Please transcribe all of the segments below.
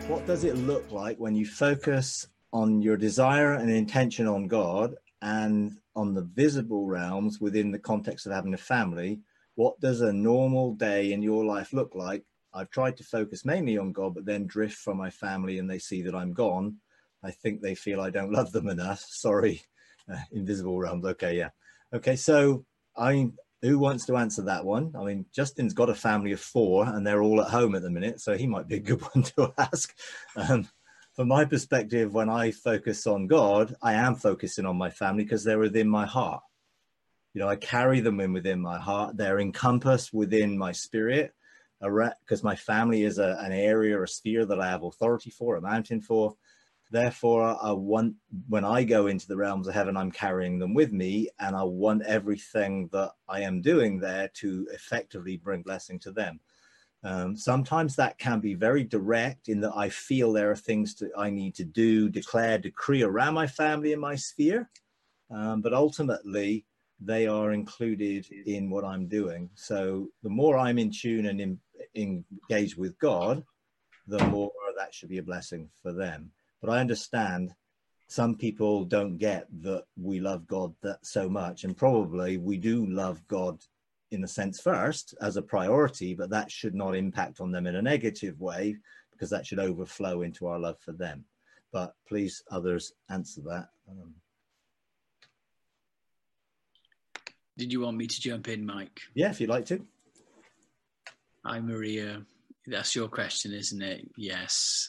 What does it look like when you focus on your desire and intention on God and on the visible realms within the context of having a family? What does a normal day in your life look like? I've tried to focus mainly on God, but then drift from my family and they see that I'm gone. I think they feel I don't love them enough. Sorry, invisible realms. Okay, yeah. Okay, so who wants to answer that one? I mean, Justin's got a family of 4 and they're all at home at the minute, so he might be a good one to ask. From my perspective, when I focus on God, I am focusing on my family because they're within my heart. You know, I carry them within my heart. They're encompassed within my spirit, because my family is an area, a sphere that I have authority for, a mountain for. Therefore, when I go into the realms of heaven, I'm carrying them with me, and I want everything that I am doing there to effectively bring blessing to them. Sometimes that can be very direct in that I feel there are things I need to do, declare, decree around my family and my sphere. But ultimately, they are included in what I'm doing. So the more I'm in tune and engaged with God, the more that should be a blessing for them. But I understand some people don't get that we love God that so much, and probably we do love God in a sense first as a priority, but that should not impact on them in a negative way, because that should overflow into our love for them. But please, others, answer that. Did you want me to jump in, Mike? Yeah, if you'd like to. Hi, Maria. That's your question, isn't it? Yes.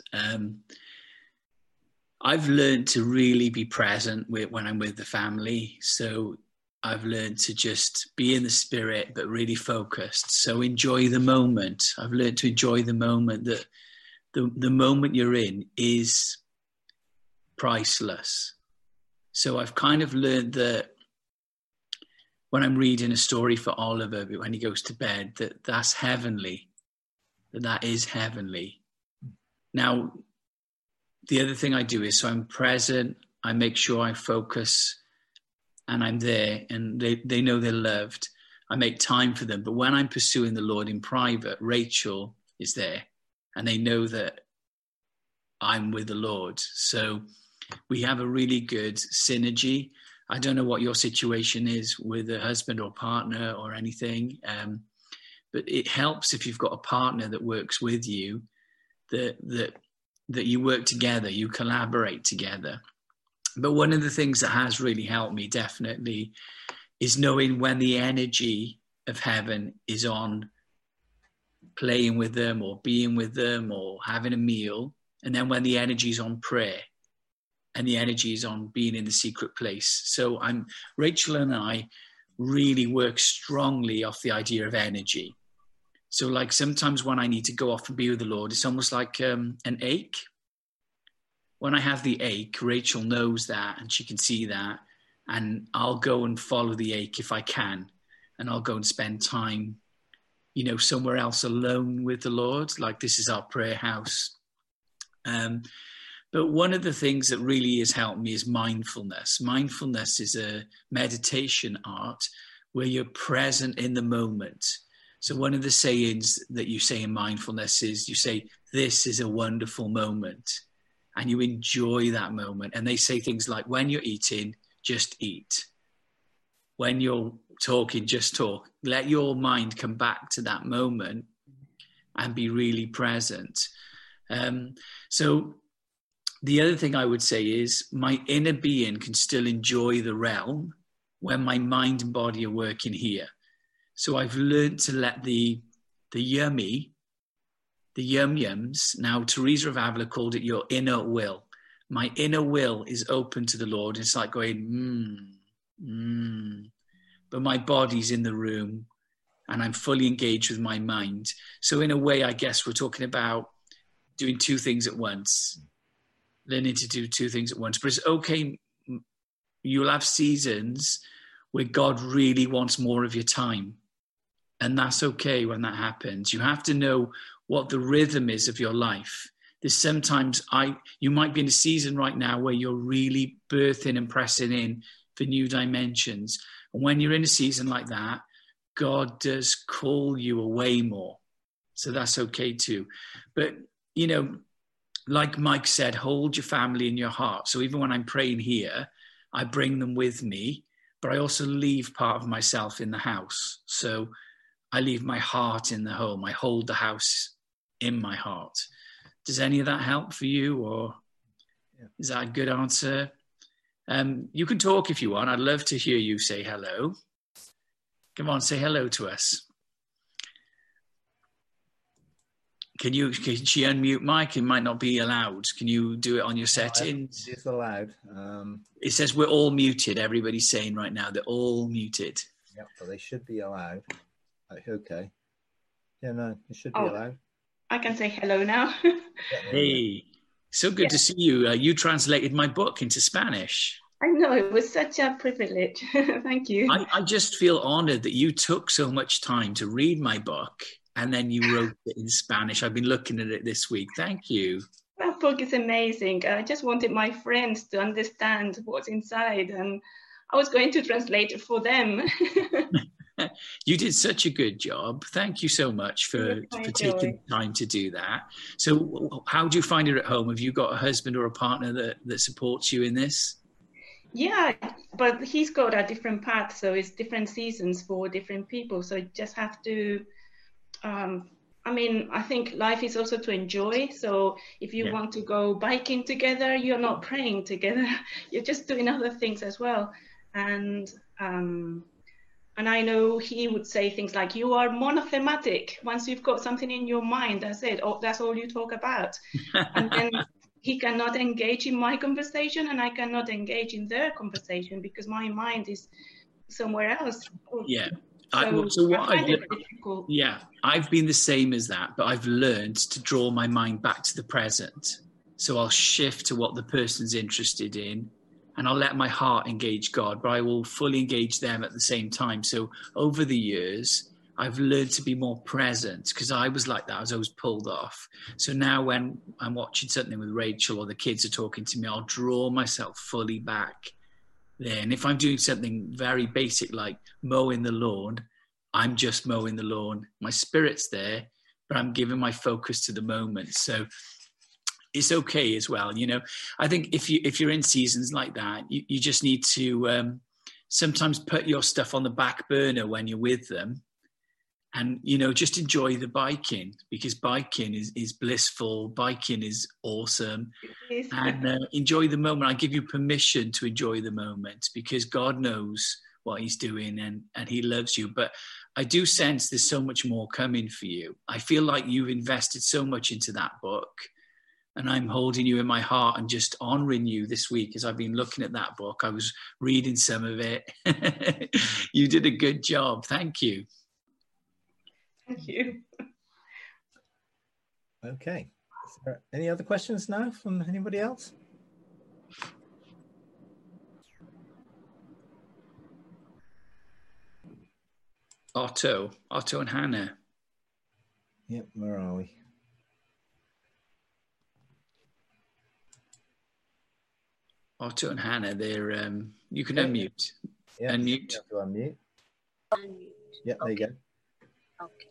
I've learned to really be present when I'm with the family. So I've learned to just be in the spirit, but really focused. So enjoy the moment. I've learned to enjoy the moment, that the moment you're in is priceless. So I've kind of learned that when I'm reading a story for Oliver, when he goes to bed, that's heavenly, that is heavenly. Now, the other thing I do is, so I'm present, I make sure I focus and I'm there, and they know they're loved. I make time for them. But when I'm pursuing the Lord in private, Rachel is there and they know that I'm with the Lord. So we have a really good synergy. I don't know what your situation is with a husband or partner or anything, but it helps if you've got a partner that works with you, that you work together, you collaborate together. But one of the things that has really helped me definitely is knowing when the energy of heaven is on playing with them or being with them or having a meal, and then when the energy is on prayer and the energy is on being in the secret place. So Rachel and I really work strongly off the idea of energy. So like sometimes when I need to go off and be with the Lord, it's almost like an ache. When I have the ache, Rachel knows that and she can see that, and I'll go and follow the ache if I can, and I'll go and spend time, somewhere else alone with the Lord. Like, this is our prayer house. But one of the things that really has helped me is mindfulness. Mindfulness is a meditation art where you're present in the moment. So one of the sayings that you say in mindfulness is, you say, this is a wonderful moment, and you enjoy that moment. And they say things like, when you're eating, just eat. When you're talking, just talk. Let your mind come back to that moment and be really present. So the other thing I would say is, my inner being can still enjoy the realm when my mind and body are working here. So I've learned to let the yummy, the yum-yums. Now, Teresa of Avila called it your inner will. My inner will is open to the Lord. It's like going, but my body's in the room and I'm fully engaged with my mind. So in a way, I guess we're talking about doing 2 things at once, learning to do 2 things at once. But it's okay. You'll have seasons where God really wants more of your time. And that's okay when that happens. You have to know what the rhythm is of your life. There's sometimes you might be in a season right now where you're really birthing and pressing in for new dimensions. And when you're in a season like that, God does call you away more. So that's okay too. But, like Mike said, hold your family in your heart. So even when I'm praying here, I bring them with me, but I also leave part of myself in the house. So I leave my heart in the home. I hold the house in my heart. Does any of that help for you, or is that a good answer? You can talk if you want. I'd love to hear you say hello. Come on, say hello to us. Can she unmute Mike? It might not be allowed. Can you do it on your settings? It's allowed. It says we're all muted. Everybody's saying right now they're all muted. Yep, so they should be allowed. Okay. Yeah, no, it should be allowed. I can say hello now. Hey, so good to see you. You translated my book into Spanish. I know, it was such a privilege. Thank you. I just feel honored that you took so much time to read my book and then you wrote it in Spanish. I've been looking at it this week. Thank you. That book is amazing. I just wanted my friends to understand what's inside, and I was going to translate it for them. You did such a good job. Thank you so much for taking time to do that. So how do you find it at home? Have you got a husband or a partner that supports you in this? Yeah, but he's got a different path, so it's different seasons for different people. So you just have to, I think life is also to enjoy. So if you want to go biking together, you're not praying together. You're just doing other things as well. And I know he would say things like, you are monothematic. Once you've got something in your mind, that's it. Oh, that's all you talk about. And then he cannot engage in my conversation, and I cannot engage in their conversation because my mind is somewhere else. Yeah. I've been the same as that, but I've learned to draw my mind back to the present. So I'll shift to what the person's interested in, and I'll let my heart engage God, but I will fully engage them at the same time. So over the years, I've learned to be more present because I was like that. I was always pulled off. So now when I'm watching something with Rachel or the kids are talking to me, I'll draw myself fully back there. And if I'm doing something very basic like mowing the lawn, I'm just mowing the lawn. My spirit's there, but I'm giving my focus to the moment. So it's okay as well. You know, I think if you're in seasons like that, you just need to sometimes put your stuff on the back burner when you're with them. And, you know, just enjoy the biking, because biking is blissful. Biking is awesome. And enjoy the moment. I give you permission to enjoy the moment because God knows what he's doing and he loves you. But I do sense there's so much more coming for you. I feel like you've invested so much into that book, and I'm holding you in my heart and just honoring you this week as I've been looking at that book. I was reading some of it. You did a good job. Thank you. Thank you. Okay. Is there any other questions now from anybody else? Otto and Hannah. Yep, where are we? Otto and Hannah, they're you can unmute. Yeah, unmute. You have to unmute. Unmute. Yeah, there you go. Okay.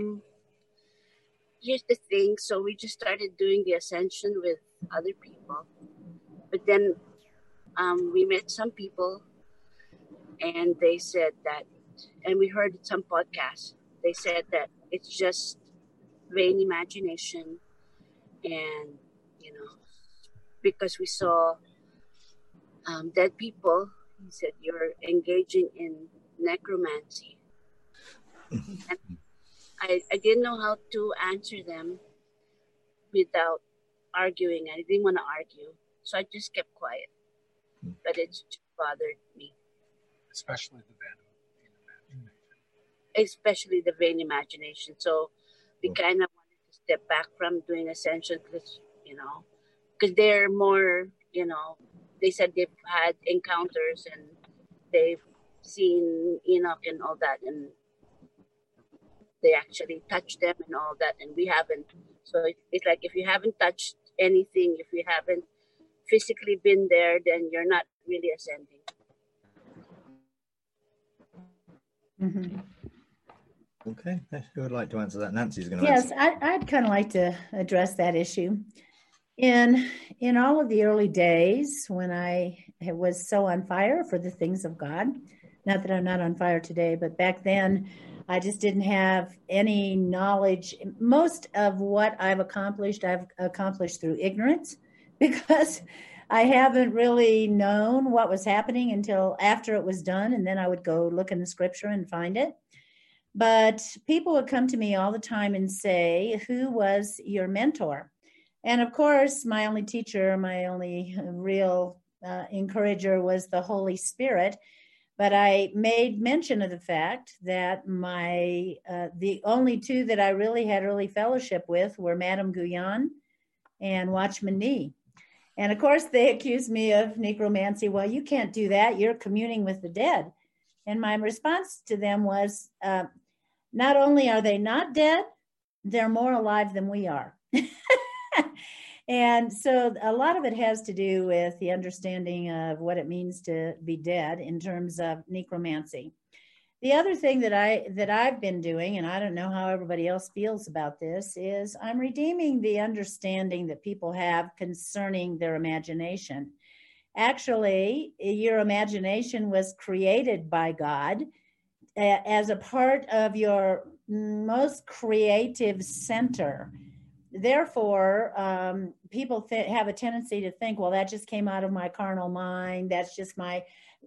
Here's the thing. So we just started doing the ascension with other people, but then we met some people, and they said that, and we heard some podcasts. They said that it's just vain imagination, and you know, because we saw dead people. He said you're engaging in necromancy. And I didn't know how to answer them without arguing. I didn't want to argue, so I just kept quiet. But it just bothered me. Especially the vain imagination. Especially the vain imagination. So we kind of wanted to step back from doing ascension because they're more, they said they've had encounters and they've seen Enoch and all that, and they actually touched them and all that, and we haven't. So it's like if you haven't touched anything, if you haven't physically been there, then you're not really ascending. Mm-hmm. Okay, who would like to answer that? Nancy's going to answer. Yes, I'd kind of like to address that issue. In all of the early days when I was so on fire for the things of God, not that I'm not on fire today, but back then I just didn't have any knowledge. Most of what I've accomplished through ignorance, because I haven't really known what was happening until after it was done, and then I would go look in the scripture and find it. But people would come to me all the time and say, "Who was your mentor?" And of course, my only teacher, my only real encourager was the Holy Spirit. But I made mention of the fact that the only two that I really had early fellowship with were Madame Guyon and Watchman Nee. And of course, they accused me of necromancy. Well, you can't do that. You're communing with the dead. And my response to them was, not only are they not dead, they're more alive than we are. And so a lot of it has to do with the understanding of what it means to be dead in terms of necromancy. The other thing that I've been doing, and I don't know how everybody else feels about this, is I'm redeeming the understanding that people have concerning their imagination. Actually, your imagination was created by God as a part of your most creative center. Therefore, people have a tendency to think, well, that just came out of my carnal mind. That's just my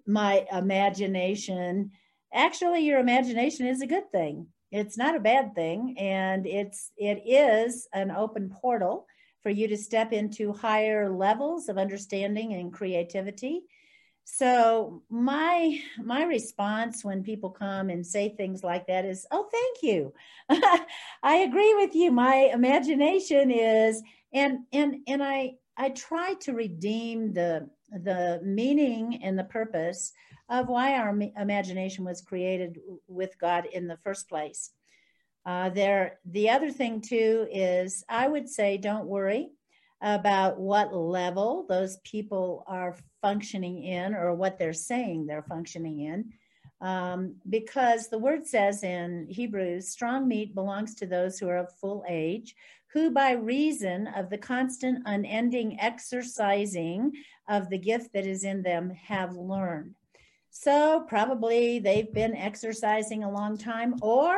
imagination. Actually, your imagination is a good thing. It's not a bad thing. And it is an open portal for you to step into higher levels of understanding and creativity. So my response when people come and say things like that is, oh, thank you. I agree with you. My imagination is, and I try to redeem the meaning and the purpose of why our imagination was created with God in the first place. The other thing too is I would say, don't worry about what level those people are functioning in or what they're saying they're functioning in. Because the word says in Hebrews, strong meat belongs to those who are of full age, who by reason of the constant unending exercising of the gift that is in them have learned. So probably they've been exercising a long time, or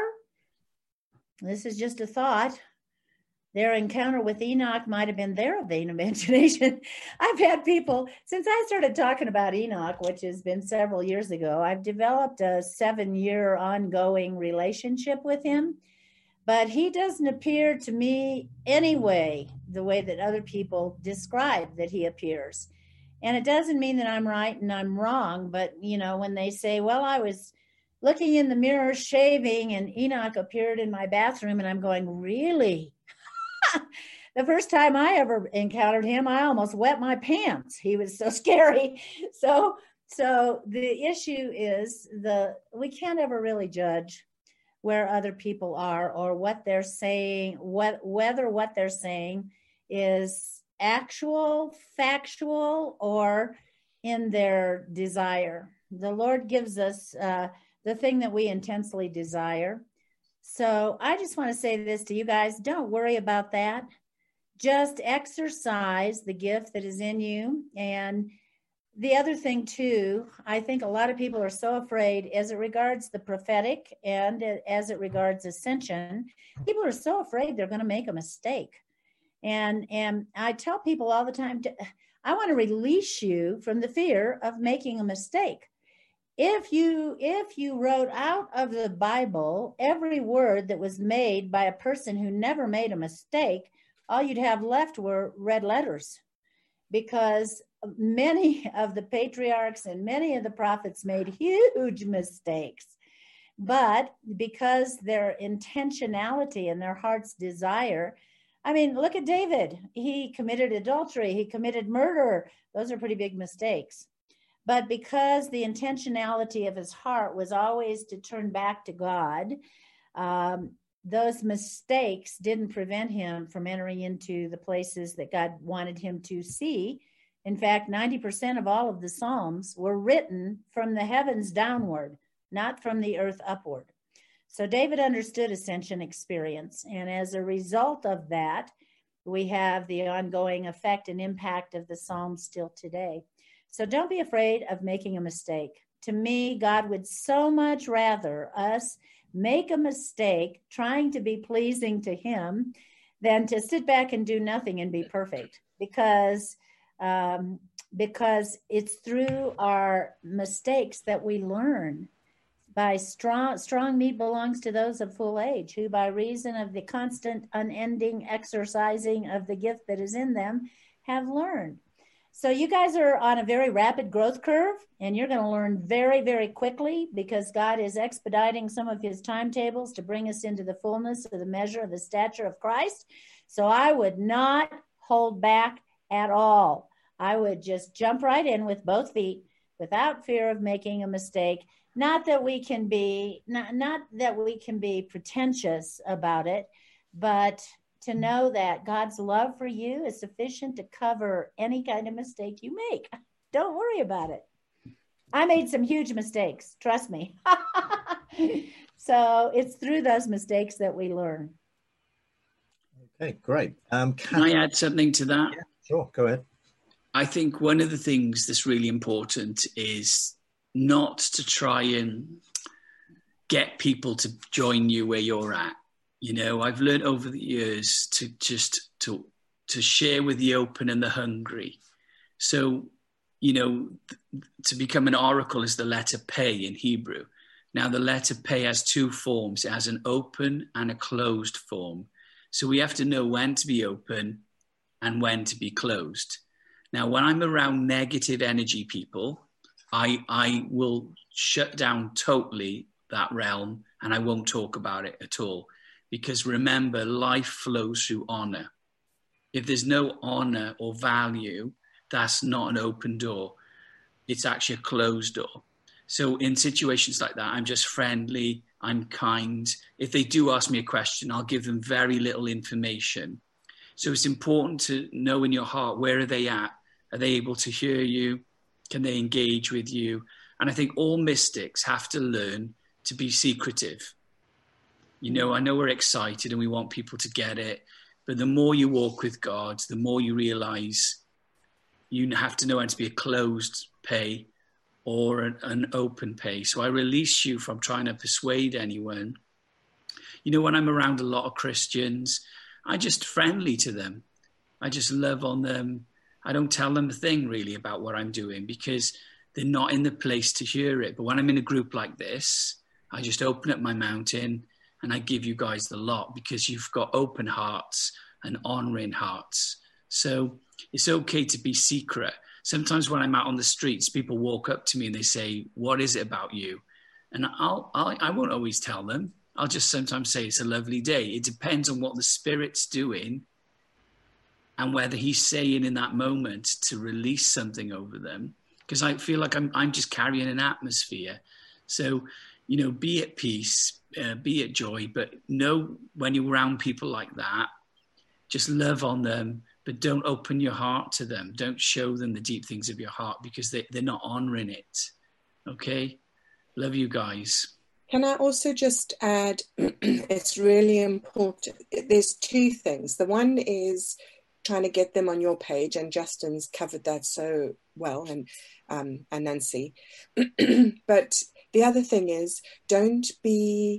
this is just a thought, their encounter with Enoch might have been their vain imagination. I've had people, since I started talking about Enoch, which has been several years ago, I've developed a 7-year ongoing relationship with him. But he doesn't appear to me anyway the way that other people describe that he appears. And it doesn't mean that I'm right and I'm wrong. But, you know, when they say, well, I was looking in the mirror shaving and Enoch appeared in my bathroom, and I'm going, really? The first time I ever encountered him, I almost wet my pants. He was so scary. So the issue is we can't ever really judge where other people are or what they're saying, whether what they're saying is actual, factual, or in their desire. The Lord gives us the thing that we intensely desire. So I just want to say this to you guys. Don't worry about that. Just exercise the gift that is in you. And the other thing too, I think a lot of people are so afraid as it regards the prophetic and as it regards ascension, people are so afraid they're going to make a mistake. And I tell people all the time, I want to release you from the fear of making a mistake. If you wrote out of the Bible every word that was made by a person who never made a mistake, all you'd have left were red letters, because many of the patriarchs and many of the prophets made huge mistakes. But because their intentionality and their heart's desire, I mean, look at David. He committed adultery. He committed murder. Those are pretty big mistakes. But because the intentionality of his heart was always to turn back to God, those mistakes didn't prevent him from entering into the places that God wanted him to see. In fact, 90% of all of the Psalms were written from the heavens downward, not from the earth upward. So David understood ascension experience. And as a result of that, we have the ongoing effect and impact of the Psalms still today. So don't be afraid of making a mistake. To me, God would so much rather us make a mistake trying to be pleasing to him than to sit back and do nothing and be perfect, because it's through our mistakes that we learn. By strong meat belongs to those of full age, who by reason of the constant unending exercising of the gift that is in them have learned. So you guys are on a very rapid growth curve, and you're going to learn very, very quickly, because God is expediting some of his timetables to bring us into the fullness of the measure of the stature of Christ. So I would not hold back at all. I would just jump right in with both feet without fear of making a mistake. Not that we can be pretentious about it, but to know that God's love for you is sufficient to cover any kind of mistake you make. Don't worry about it. I made some huge mistakes, trust me. So it's through those mistakes that we learn. Okay, great. Can I add something to that? Yeah, sure, go ahead. I think one of the things that's really important is not to try and get people to join you where you're at. You know, I've learned over the years to just to share with the open and the hungry. So, you know, to become an oracle is the letter Pei in Hebrew. Now, the letter Pei has two forms. It has an open and a closed form. So we have to know when to be open and when to be closed. Now, when I'm around negative energy people, I will shut down totally that realm, and I won't talk about it at all. Because remember, life flows through honor. If there's no honor or value, that's not an open door. It's actually a closed door. So in situations like that, I'm just friendly, I'm kind. If they do ask me a question, I'll give them very little information. So it's important to know in your heart, where are they at? Are they able to hear you? Can they engage with you? And I think all mystics have to learn to be secretive. You know, I know we're excited and we want people to get it, but the more you walk with God, the more you realize you have to know when to be a closed Pei or an open Pei. So I release you from trying to persuade anyone. You know, when I'm around a lot of Christians, I'm just friendly to them. I just love on them. I don't tell them a thing really about what I'm doing, because they're not in the place to hear it. But when I'm in a group like this, I just open up my mountain and I give you guys the lot, because you've got open hearts and honoring hearts. So it's okay to be secret. Sometimes when I'm out on the streets, people walk up to me and they say, "What is it about you?" And I won't always tell them. I'll just sometimes say, "It's a lovely day." It depends on what the Spirit's doing and whether he's saying in that moment to release something over them. Because I feel like I'm just carrying an atmosphere. So, you know, be at peace, be at joy, but know when you're around people like that, just love on them, but don't open your heart to them. Don't show them the deep things of your heart, because they're not honoring it. Okay? Love you guys. Can I also just add, it's really important. There's two things. The one is trying to get them on your page, and Justin's covered that so well, and Nancy. But the other thing is, don't be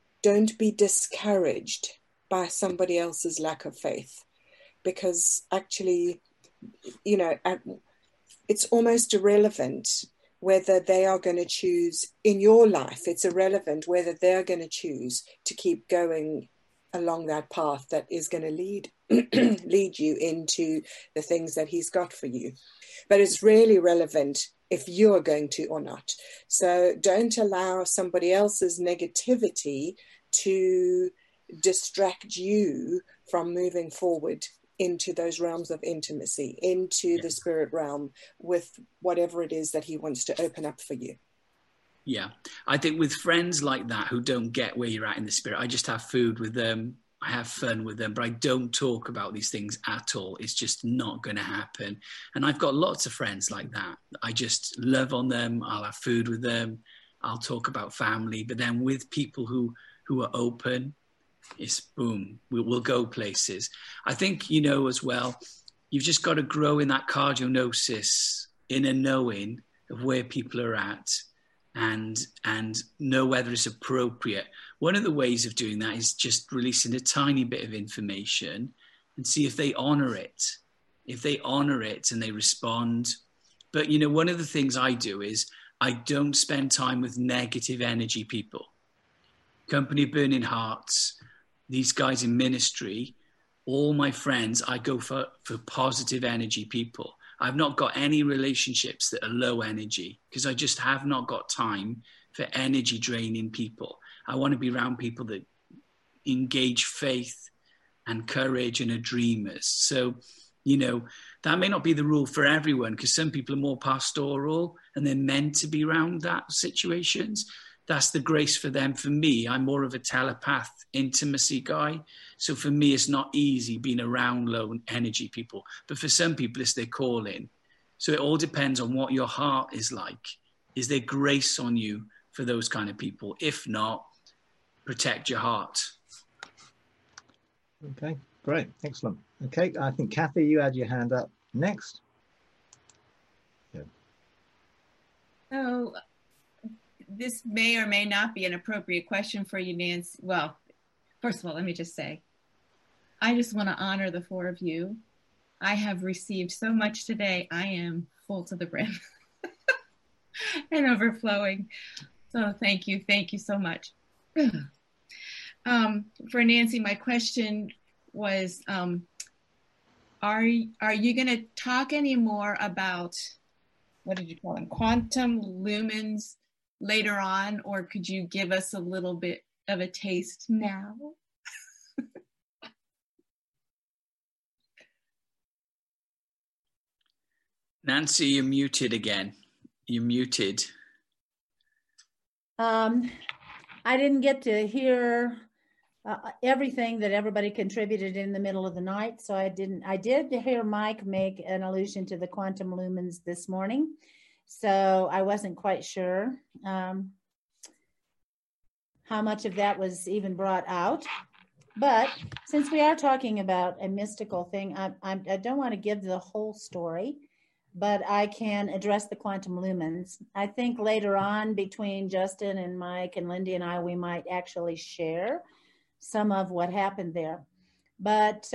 discouraged by somebody else's lack of faith, because actually, you know, it's almost irrelevant whether they are going to choose in your life. It's irrelevant whether they're going to choose to keep going along that path that is going to lead you into the things that he's got for you. But it's really relevant if you're going to or not. So don't allow somebody else's negativity to distract you from moving forward into those realms of intimacy, into the spirit realm, with whatever it is that he wants to open up for you. Yeah, I think with friends like that who don't get where you're at in the spirit, I just have food with them, I have fun with them, but I don't talk about these things at all. It's just not going to happen. And I've got lots of friends like that. I just love on them. I'll have food with them. I'll talk about family. But then with people who are open, it's boom, we'll go places. I think, you know, as well, you've just got to grow in that cardionosis, in a knowing of where people are at, and know whether it's appropriate. One of the ways of doing that is just releasing a tiny bit of information and see if they honor it. If they honor it and they respond. But, you know, one of the things I do is I don't spend time with negative energy people. Company of Burning Hearts, these guys in ministry, all my friends, I go for positive energy people. I've not got any relationships that are low energy because I just have not got time for energy draining people. I want to be around people that engage faith and courage and are dreamers. So, you know, that may not be the rule for everyone because some people are more pastoral and they're meant to be around that situations. That's the grace for them. For me, I'm more of a telepath intimacy guy. So for me, it's not easy being around low energy people. But for some people, it's their calling. So it all depends on what your heart is like. Is there grace on you for those kind of people? If not, protect your heart. Okay, great. Excellent. Okay, I think, Kathy, you had your hand up next. Yeah. So this may or may not be an appropriate question for you, Nancy. Well, first of all, let me just say, I just want to honor the four of you. I have received so much today. I am full to the brim and overflowing. So thank you. Thank you so much. For Nancy, my question was, are you going to talk any more about, what did you call them, quantum lumens later on, or could you give us a little bit of a taste now? Nancy, you're muted again. You're muted. I didn't get to hear everything that everybody contributed in the middle of the night, so I did hear Mike make an allusion to the quantum lumens this morning, so I wasn't quite sure how much of that was even brought out. But since we are talking about a mystical thing, I don't want to give the whole story, but I can address the quantum lumens. I think later on between Justin and Mike and Lindy and I, we might actually share some of what happened there. But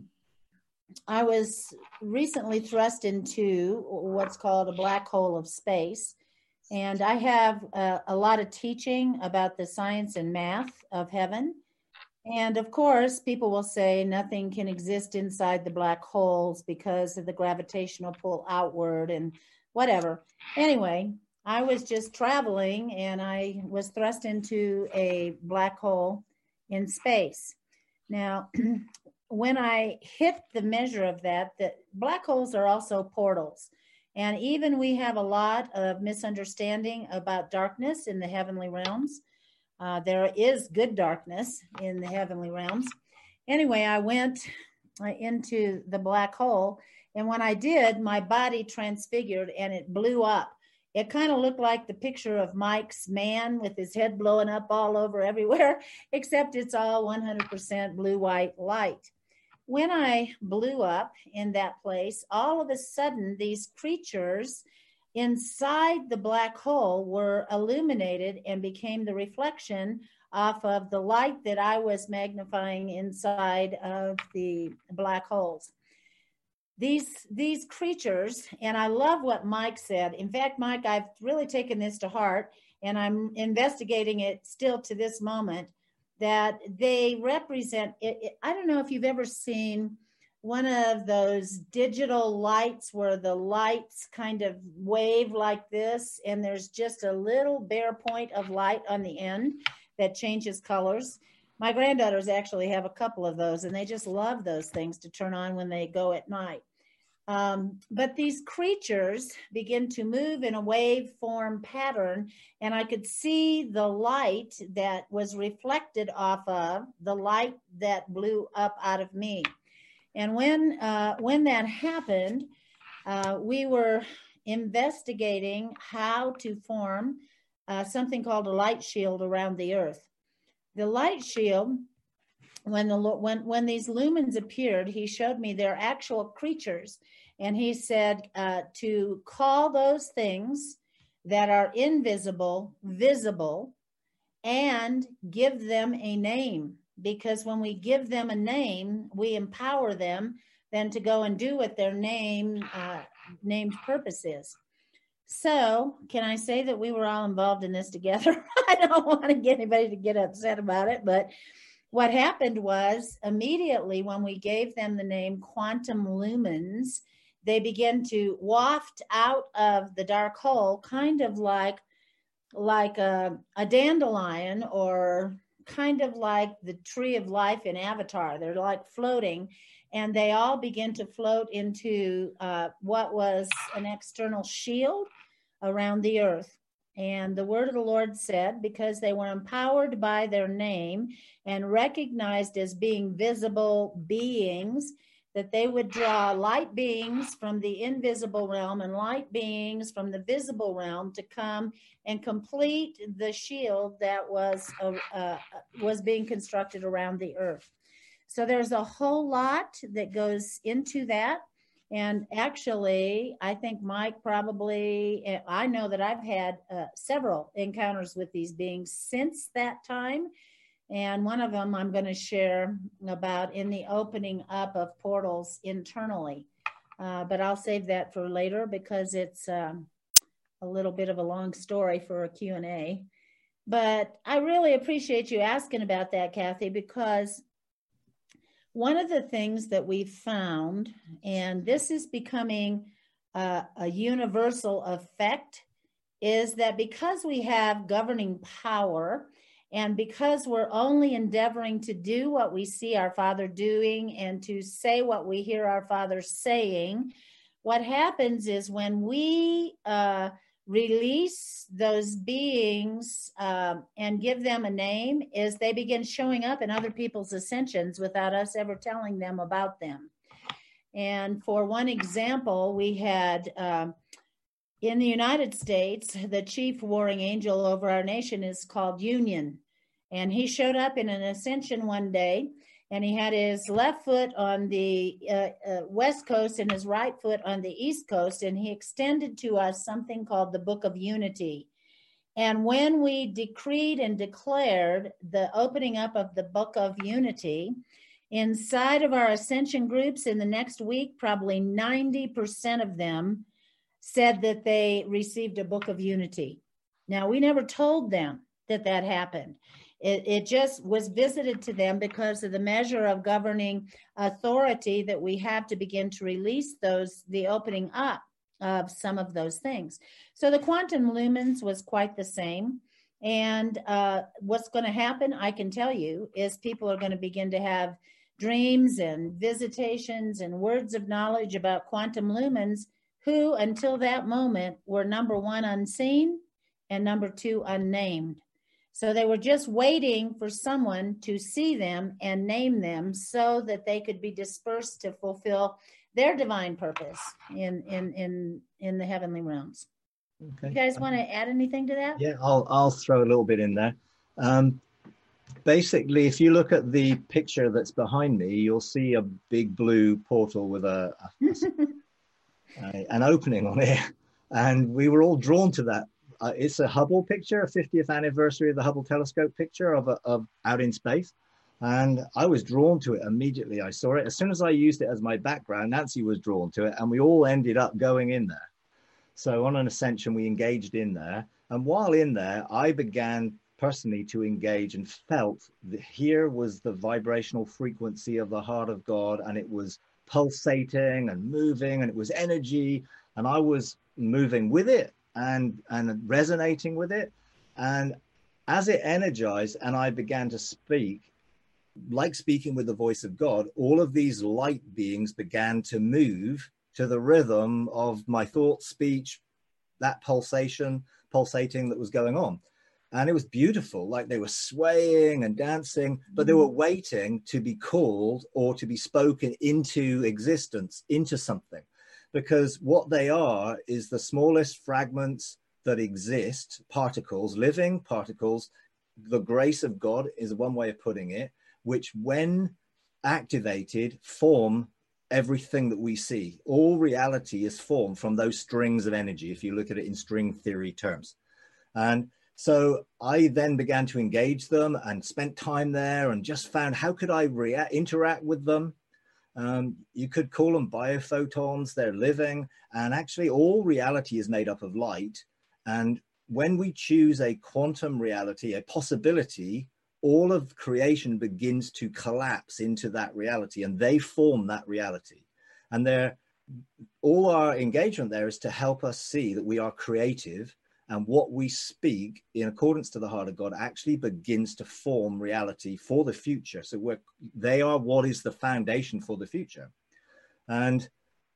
I was recently thrust into what's called a black hole of space. And I have a lot of teaching about the science and math of heaven. And of course, people will say nothing can exist inside the black holes because of the gravitational pull outward and whatever. Anyway, I was just traveling and I was thrust into a black hole in space. Now, when I hit the measure of that, the black holes are also portals. And even we have a lot of misunderstanding about darkness in the heavenly realms. There is good darkness in the heavenly realms. Anyway, I went into the black hole, and when I did, my body transfigured and it blew up. It kind of looked like the picture of Mike's man with his head blowing up all over everywhere, except it's all 100% blue-white light. When I blew up in that place, all of a sudden, these creatures inside the black hole were illuminated and became the reflection off of the light that I was magnifying inside of the black holes. These creatures, and I love what Mike said. In fact, Mike, I've really taken this to heart, and I'm investigating it still to this moment, that they represent, I don't know if you've ever seen one of those digital lights where the lights kind of wave like this, and there's just a little bare point of light on the end that changes colors. My granddaughters actually have a couple of those, and they just love those things to turn on when they go at night. But these creatures begin to move in a waveform pattern, and I could see the light that was reflected off of the light that blew up out of me. And when that happened, we were investigating how to form something called a light shield around the earth. The light shield when these lumens appeared, he showed me they're actual creatures. And he said to call those things that are invisible, visible, and give them a name. Because when we give them a name, we empower them then to go and do what their named purpose is. So can I say that we were all involved in this together? I don't want to get anybody to get upset about it, but what happened was immediately when we gave them the name quantum lumens, they began to waft out of the dark hole, kind of like a dandelion, or kind of like the tree of life in Avatar. They're like floating, and they all begin to float into what was an external shield around the earth. And the word of the Lord said, because they were empowered by their name and recognized as being visible beings, that they would draw light beings from the invisible realm and light beings from the visible realm to come and complete the shield that was being constructed around the earth. So there's a whole lot that goes into that. And actually, I think Mike probably, I know that I've had several encounters with these beings since that time. And one of them I'm going to share about in the opening up of portals internally. But I'll save that for later because it's a little bit of a long story for a Q&A. But I really appreciate you asking about that, Kathy, because one of the things that we've found, and this is becoming a universal effect, is that because we have governing power, and because we're only endeavoring to do what we see our Father doing and to say what we hear our Father saying, what happens is when we release those beings and give them a name, is they begin showing up in other people's ascensions without us ever telling them about them. And for one example, we had in the United States, the chief warring angel over our nation is called Union. And he showed up in an ascension one day, and he had his left foot on the West Coast and his right foot on the East Coast, and he extended to us something called the Book of Unity. And when we decreed and declared the opening up of the Book of Unity, inside of our ascension groups in the next week, probably 90% of them said that they received a Book of Unity. Now, we never told them that that happened. It just was visited to them because of the measure of governing authority that we have to begin to release the opening up of some of those things. So the quantum lumens was quite the same. And what's going to happen, I can tell you, is people are going to begin to have dreams and visitations and words of knowledge about quantum lumens who, until that moment, were number one, unseen, and number two, unnamed. So they were just waiting for someone to see them and name them so that they could be dispersed to fulfill their divine purpose in the heavenly realms. Okay. You guys want to add anything to that? Yeah, I'll throw a little bit in there. Basically, if you look at the picture that's behind me, you'll see a big blue portal with an opening on it. And we were all drawn to that. It's a Hubble picture, a 50th anniversary of the Hubble telescope picture of out in space. And I was drawn to it immediately. I saw it. As soon as I used it as my background, Nancy was drawn to it, and we all ended up going in there. So on an ascension, we engaged in there. And while in there, I began personally to engage and felt that here was the vibrational frequency of the heart of God, and it was pulsating and moving, and it was energy, and I was moving with it and resonating with it. And as it energized and I began to speak, like speaking with the voice of God, all of these light beings began to move to the rhythm of my thought, speech, that pulsating that was going on. And it was beautiful, like they were swaying and dancing, but they were waiting to be called or to be spoken into existence, into something. Because what they are is the smallest fragments that exist, particles, living particles. The grace of God is one way of putting it. which when activated form everything that we see. All reality is formed from those strings of energy, if you look at it in string theory terms. And so I then began to engage them and spent time there and just found, how could I interact with them? You could call them biophotons, they're living, and actually all reality is made up of light. And when we choose a quantum reality, a possibility, all of creation begins to collapse into that reality, and they form that reality. And all our engagement there is to help us see that we are creative, and what we speak in accordance to the heart of God actually begins to form reality for the future. So they are what is the foundation for the future. And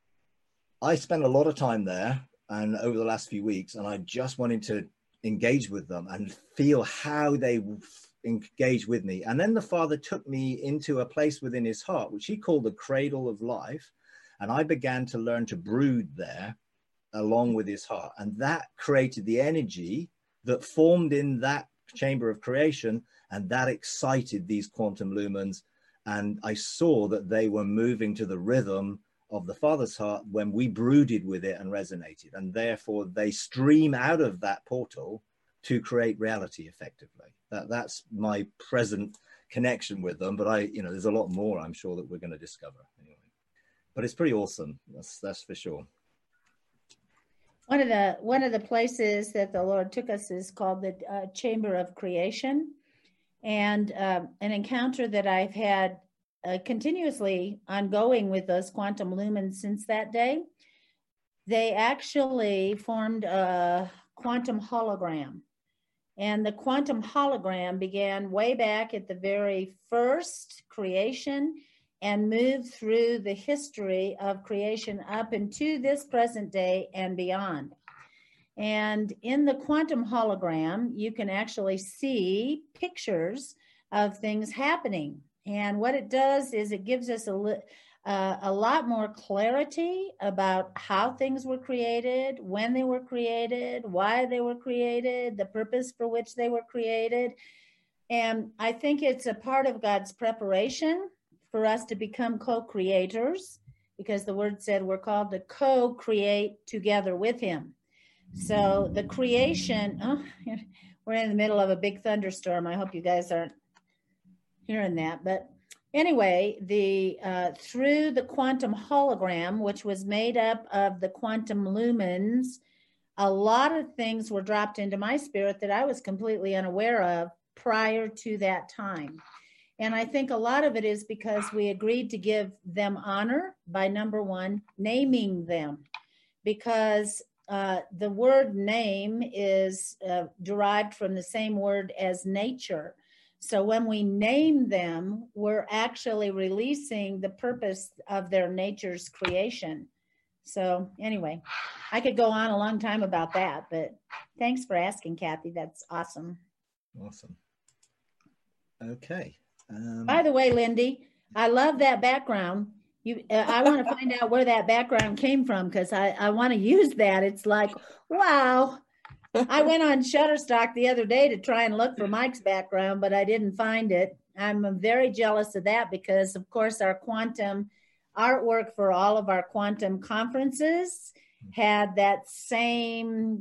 I spent a lot of time there and over the last few weeks, and I just wanted to engage with them and feel how they engage with me. And then the Father took me into a place within his heart, which he called the cradle of life. And I began to learn to brood there along with his heart. And that created the energy that formed in that chamber of creation. And that excited these quantum lumens. And I saw that they were moving to the rhythm of the Father's heart when we brooded with it and resonated. And therefore they stream out of that portal to create reality effectively. That's my present connection with them. But there's a lot more I'm sure that we're going to discover anyway. But it's pretty awesome. That's for sure. One of the places that the Lord took us is called the Chamber of Creation, and an encounter that I've had continuously ongoing with those quantum lumens since that day. They actually formed a quantum hologram, and the quantum hologram began way back at the very first creation and moved through the history of creation up into this present day and beyond. And in the quantum hologram, you can actually see pictures of things happening. And what it does is it gives us a lot more clarity about how things were created, when they were created, why they were created, the purpose for which they were created. And I think it's a part of God's preparation for us to become co-creators, because the word said we're called to co-create together with him. So the creation, we're in the middle of a big thunderstorm. I hope you guys aren't hearing that. But anyway, through the quantum hologram, which was made up of the quantum lumens, a lot of things were dropped into my spirit that I was completely unaware of prior to that time. And I think a lot of it is because we agreed to give them honor by, number one, naming them, because the word name is derived from the same word as nature. So when we name them, we're actually releasing the purpose of their nature's creation. So anyway, I could go on a long time about that, but thanks for asking, Kathy. That's awesome. Awesome. Okay. By the way, Lindy, I love that background. I want to find out where that background came from, because I want to use that. It's like, wow. I went on Shutterstock the other day to try and look for Mike's background, but I didn't find it. I'm very jealous of that because, of course, our quantum artwork for all of our quantum conferences had that same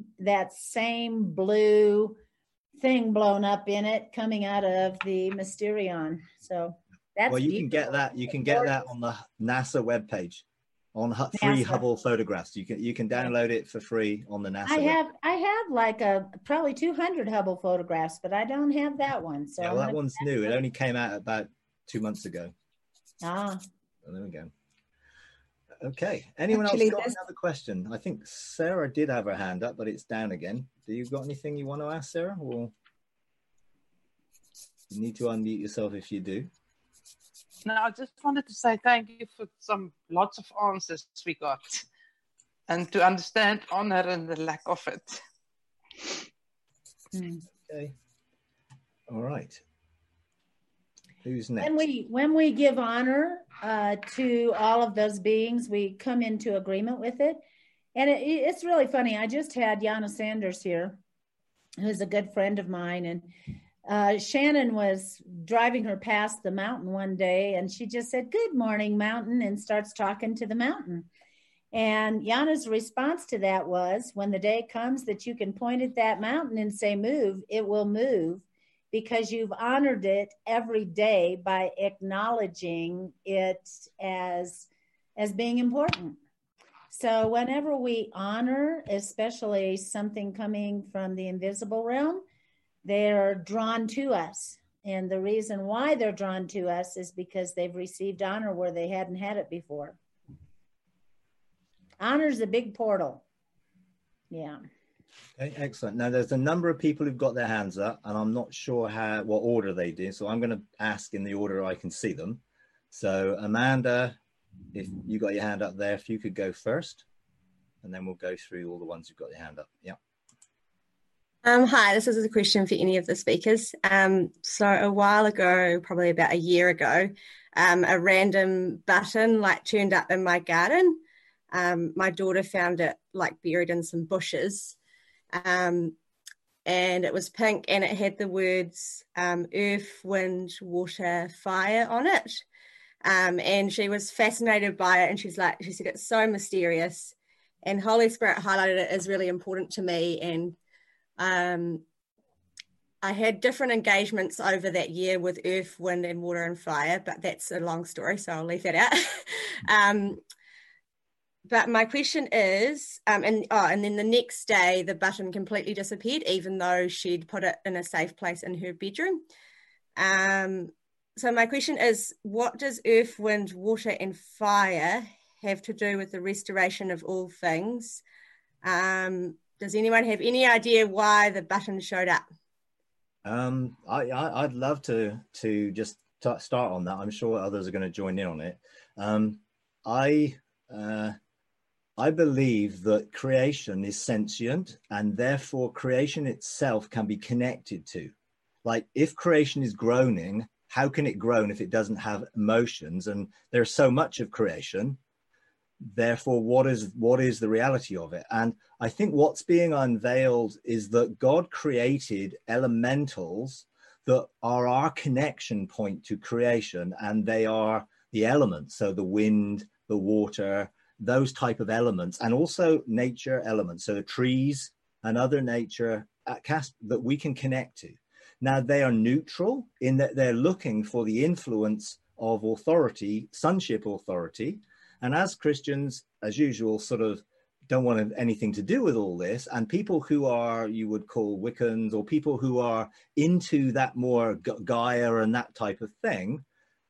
blue thing blown up in it coming out of the Mysterion. So that's well, you beautiful. can get that on the NASA webpage on free Hubble photographs. You can download it for free on the NASA. I have like probably 200 Hubble photographs, but I don't have that one. So yeah, well, that one's new. It only came out about 2 months ago. Ah, well, there we go. Okay. Anyone else got another question? I think Sarah did have her hand up, but it's down again. Do you got anything you want to ask, Sarah? Or you need to unmute yourself if you do. No, I just wanted to say thank you for lots of answers we got, and to understand honor and the lack of it. Okay. All right. Who's next? When we give honor to all of those beings, we come into agreement with it. And it's really funny. I just had Yana Sanders here, who's a good friend of mine. Shannon was driving her past the mountain one day, and she just said, "Good morning, mountain," and starts talking to the mountain. And Yana's response to that was, when the day comes that you can point at that mountain and say, "Move," it will move, because you've honored it every day by acknowledging it as being important. So whenever we honor, especially something coming from the invisible realm, they're drawn to us. And the reason why they're drawn to us is because they've received honor where they hadn't had it before. Honor is a big portal. Yeah. Okay, excellent. Now there's a number of people who've got their hands up, and I'm not sure what order they do. So I'm going to ask in the order I can see them. So Amanda, if you got your hand up there, if you could go first, and then we'll go through all the ones who've got their hand up. Yeah. Hi, this is a question for any of the speakers. So a while ago, probably about a year ago, a random button turned up in my garden. My daughter found it buried in some bushes, and it was pink, and it had the words earth, wind, water, fire on it. And she was fascinated by it, and she said it's so mysterious, and Holy Spirit highlighted it as really important to me. And I had different engagements over that year with earth, wind, and water and fire, but that's a long story, so I'll leave that out. But my question is, and then the next day, the button completely disappeared, even though she'd put it in a safe place in her bedroom. So my question is, what does earth, wind, water, and fire have to do with the restoration of all things? Does anyone have any idea why the button showed up? I'd love to just start on that. I'm sure others are going to join in on it. I believe that creation is sentient, and therefore creation itself can be connected to. If creation is groaning, how can it groan if it doesn't have emotions? And there's so much of creation. Therefore, what is the reality of it? And I think what's being unveiled is that God created elementals that are our connection point to creation, and they are the elements. So the wind, the water, those type of elements, and also nature elements. So the trees and other nature that we can connect to. Now, they are neutral in that they're looking for the influence of authority, sonship authority. And as Christians, as usual, sort of don't want anything to do with all this. And people who are, you would call Wiccans, or people who are into that more Gaia and that type of thing,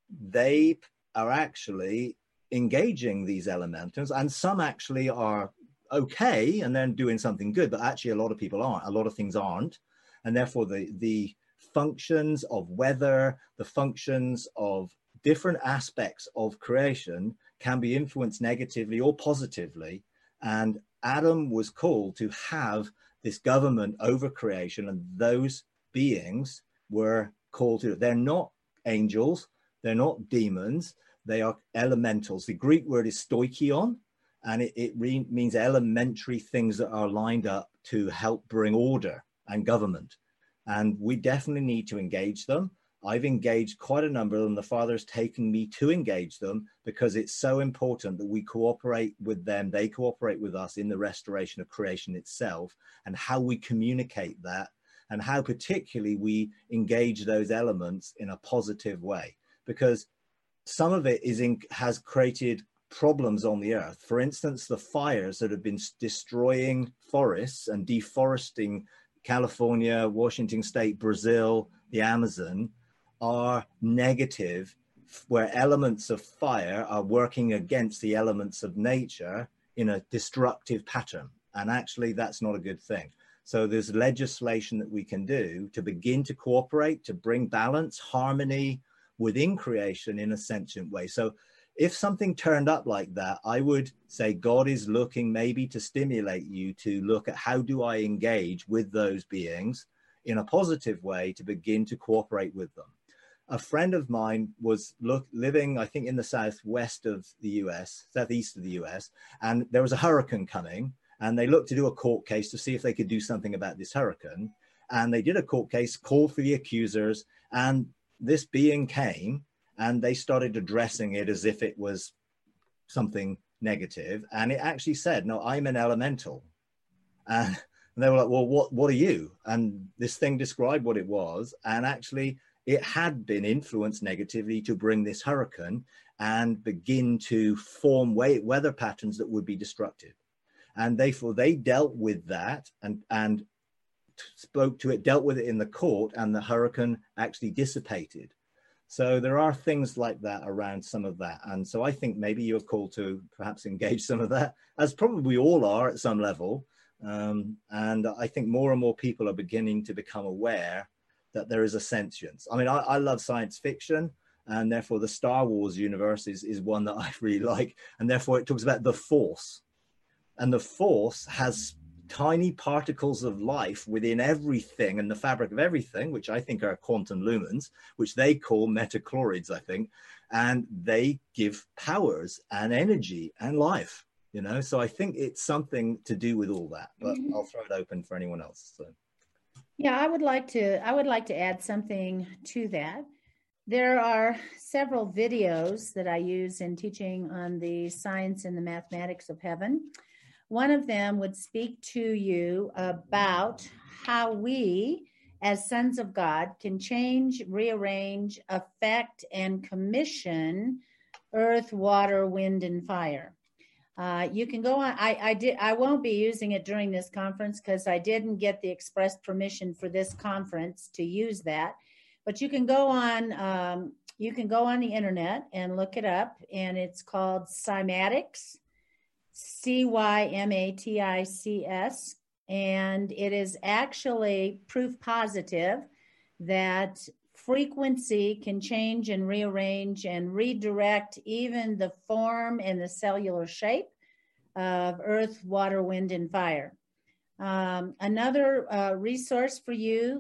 they are actually engaging these elementals. And some actually are okay and then doing something good, but actually a lot of people aren't. A lot of things aren't. And therefore the functions of weather, the functions of different aspects of creation can be influenced negatively or positively. And Adam was called to have this government over creation, and those beings were called to. They're not angels, they're not demons, they are elementals. The Greek word is stoichion, and it means elementary things that are lined up to help bring order and government. And we definitely need to engage them. I've engaged quite a number of them. The Father's taken me to engage them because it's so important that we cooperate with them. They cooperate with us in the restoration of creation itself, and how we communicate that, and how particularly we engage those elements in a positive way, because some of it has created problems on the earth. For instance, the fires that have been destroying forests and deforesting California, Washington State, Brazil, the Amazon, are negative, where elements of fire are working against the elements of nature in a destructive pattern. And actually, that's not a good thing. So there's legislation that we can do to begin to cooperate, to bring balance, harmony within creation in a sentient way. So if something turned up like that, I would say God is looking maybe to stimulate you to look at how do I engage with those beings in a positive way to begin to cooperate with them. A friend of mine was living, I think, in the southwest of the US, southeast of the US, and there was a hurricane coming, and they looked to do a court case to see if they could do something about this hurricane. And they did a court case, called for the accusers, and this being came, and they started addressing it as if it was something negative. And it actually said, no, I'm an elemental. And they were like, well, what are you? And this thing described what it was. And actually, it had been influenced negatively to bring this hurricane and begin to form weather patterns that would be destructive. And therefore, they dealt with that and spoke to it, dealt with it in the court, and the hurricane actually dissipated. So there are things like that around some of that. And so I think maybe you're called to perhaps engage some of that, as probably all are at some level. And I think more and more people are beginning to become aware that there is a sentience. I mean, I love science fiction, and therefore the Star Wars universe is one that I really like. And therefore it talks about the Force. And the Force has tiny particles of life within everything and the fabric of everything, which I think are quantum lumens, which they call metachlorids, I think. And they give powers and energy and life, you know? So I think it's something to do with all that, but I'll throw it open for anyone else. So. Yeah, I would like to add something to that. There are several videos that I use in teaching on the science and the mathematics of heaven. One of them would speak to you about how we, as sons of God, can change, rearrange, affect, and commission earth, water, wind, and fire. You can go on. I won't be using it during this conference because I didn't get the express permission for this conference to use that. But you can go on. You can go on the internet and look it up, and it's called Cymatics. Cymatics, and it is actually proof positive that frequency can change and rearrange and redirect even the form and the cellular shape of earth, water, wind, and fire. Another resource for you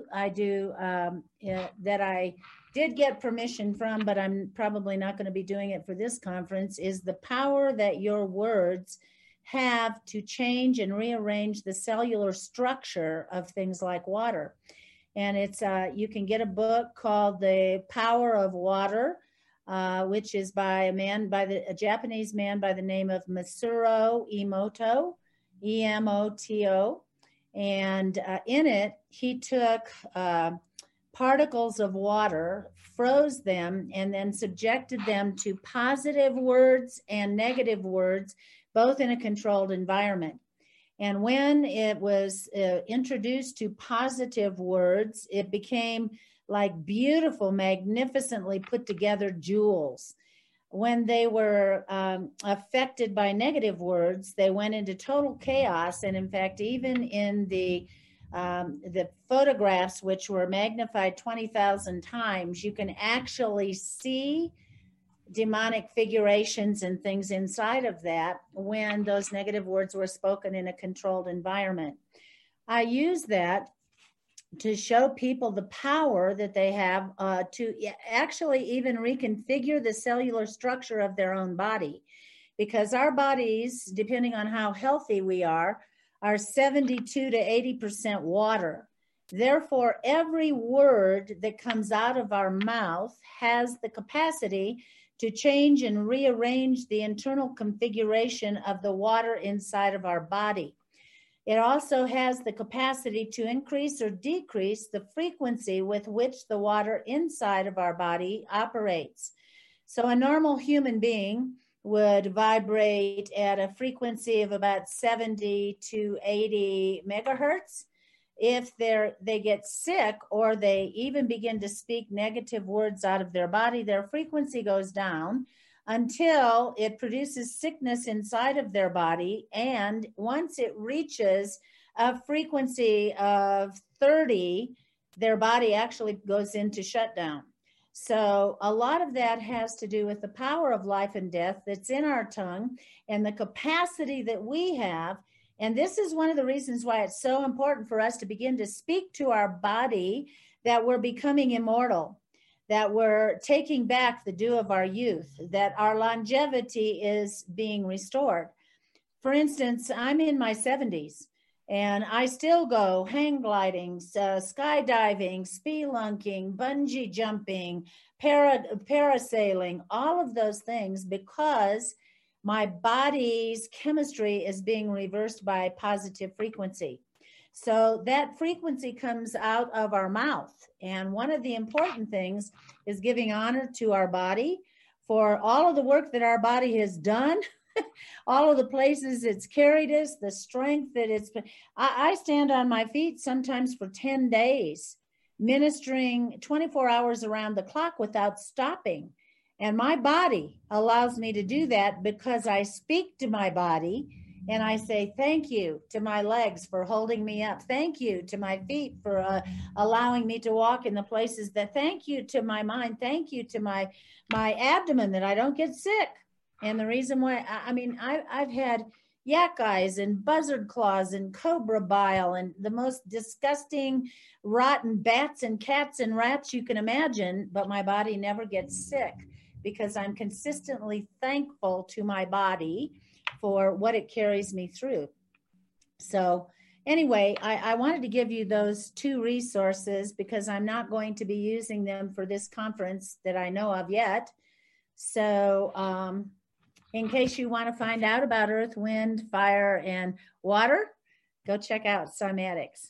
that I did get permission from, but I'm probably not going to be doing it for this conference, is the power that your words have to change and rearrange the cellular structure of things like water. And it's you can get a book called The Power of Water, which is by a Japanese man by the name of Masaru Emoto, E-M-O-T-O. And in it, he took particles of water, froze them, and then subjected them to positive words and negative words, both in a controlled environment. And when it was introduced to positive words, it became like beautiful, magnificently put together jewels. When they were affected by negative words, they went into total chaos. And in fact, even in the photographs, which were magnified 20,000 times, you can actually see demonic figurations and things inside of that when those negative words were spoken in a controlled environment. I use that to show people the power that they have to actually even reconfigure the cellular structure of their own body, because our bodies, depending on how healthy we are 72 to 80% water. Therefore, every word that comes out of our mouth has the capacity to change and rearrange the internal configuration of the water inside of our body. It also has the capacity to increase or decrease the frequency with which the water inside of our body operates. So a normal human being would vibrate at a frequency of about 70 to 80 megahertz. If they get sick or they even begin to speak negative words out of their body, their frequency goes down until it produces sickness inside of their body. And once it reaches a frequency of 30, their body actually goes into shutdown. So a lot of that has to do with the power of life and death that's in our tongue and the capacity that we have. And this is one of the reasons why it's so important for us to begin to speak to our body that we're becoming immortal, that we're taking back the dew of our youth, that our longevity is being restored. For instance, I'm in my 70s, And I still go hang gliding, skydiving, spelunking, bungee jumping, parasailing, all of those things, because my body's chemistry is being reversed by positive frequency. So that frequency comes out of our mouth. And one of the important things is giving honor to our body for all of the work that our body has done, all of the places it's carried us, the strength that it's been. I stand on my feet sometimes for 10 days, ministering 24 hours around the clock without stopping. And my body allows me to do that because I speak to my body and I say, thank you to my legs for holding me up. Thank you to my feet for allowing me to walk in the places that, thank you to my mind. Thank you to my abdomen that I don't get sick. And the reason why, I've had yak eyes and buzzard claws and cobra bile and the most disgusting, rotten bats and cats and rats you can imagine, but my body never gets sick because I'm consistently thankful to my body for what it carries me through. So anyway, I wanted to give you those two resources because I'm not going to be using them for this conference that I know of yet. So in case you want to find out about earth, wind, fire, and water, go check out cymatics.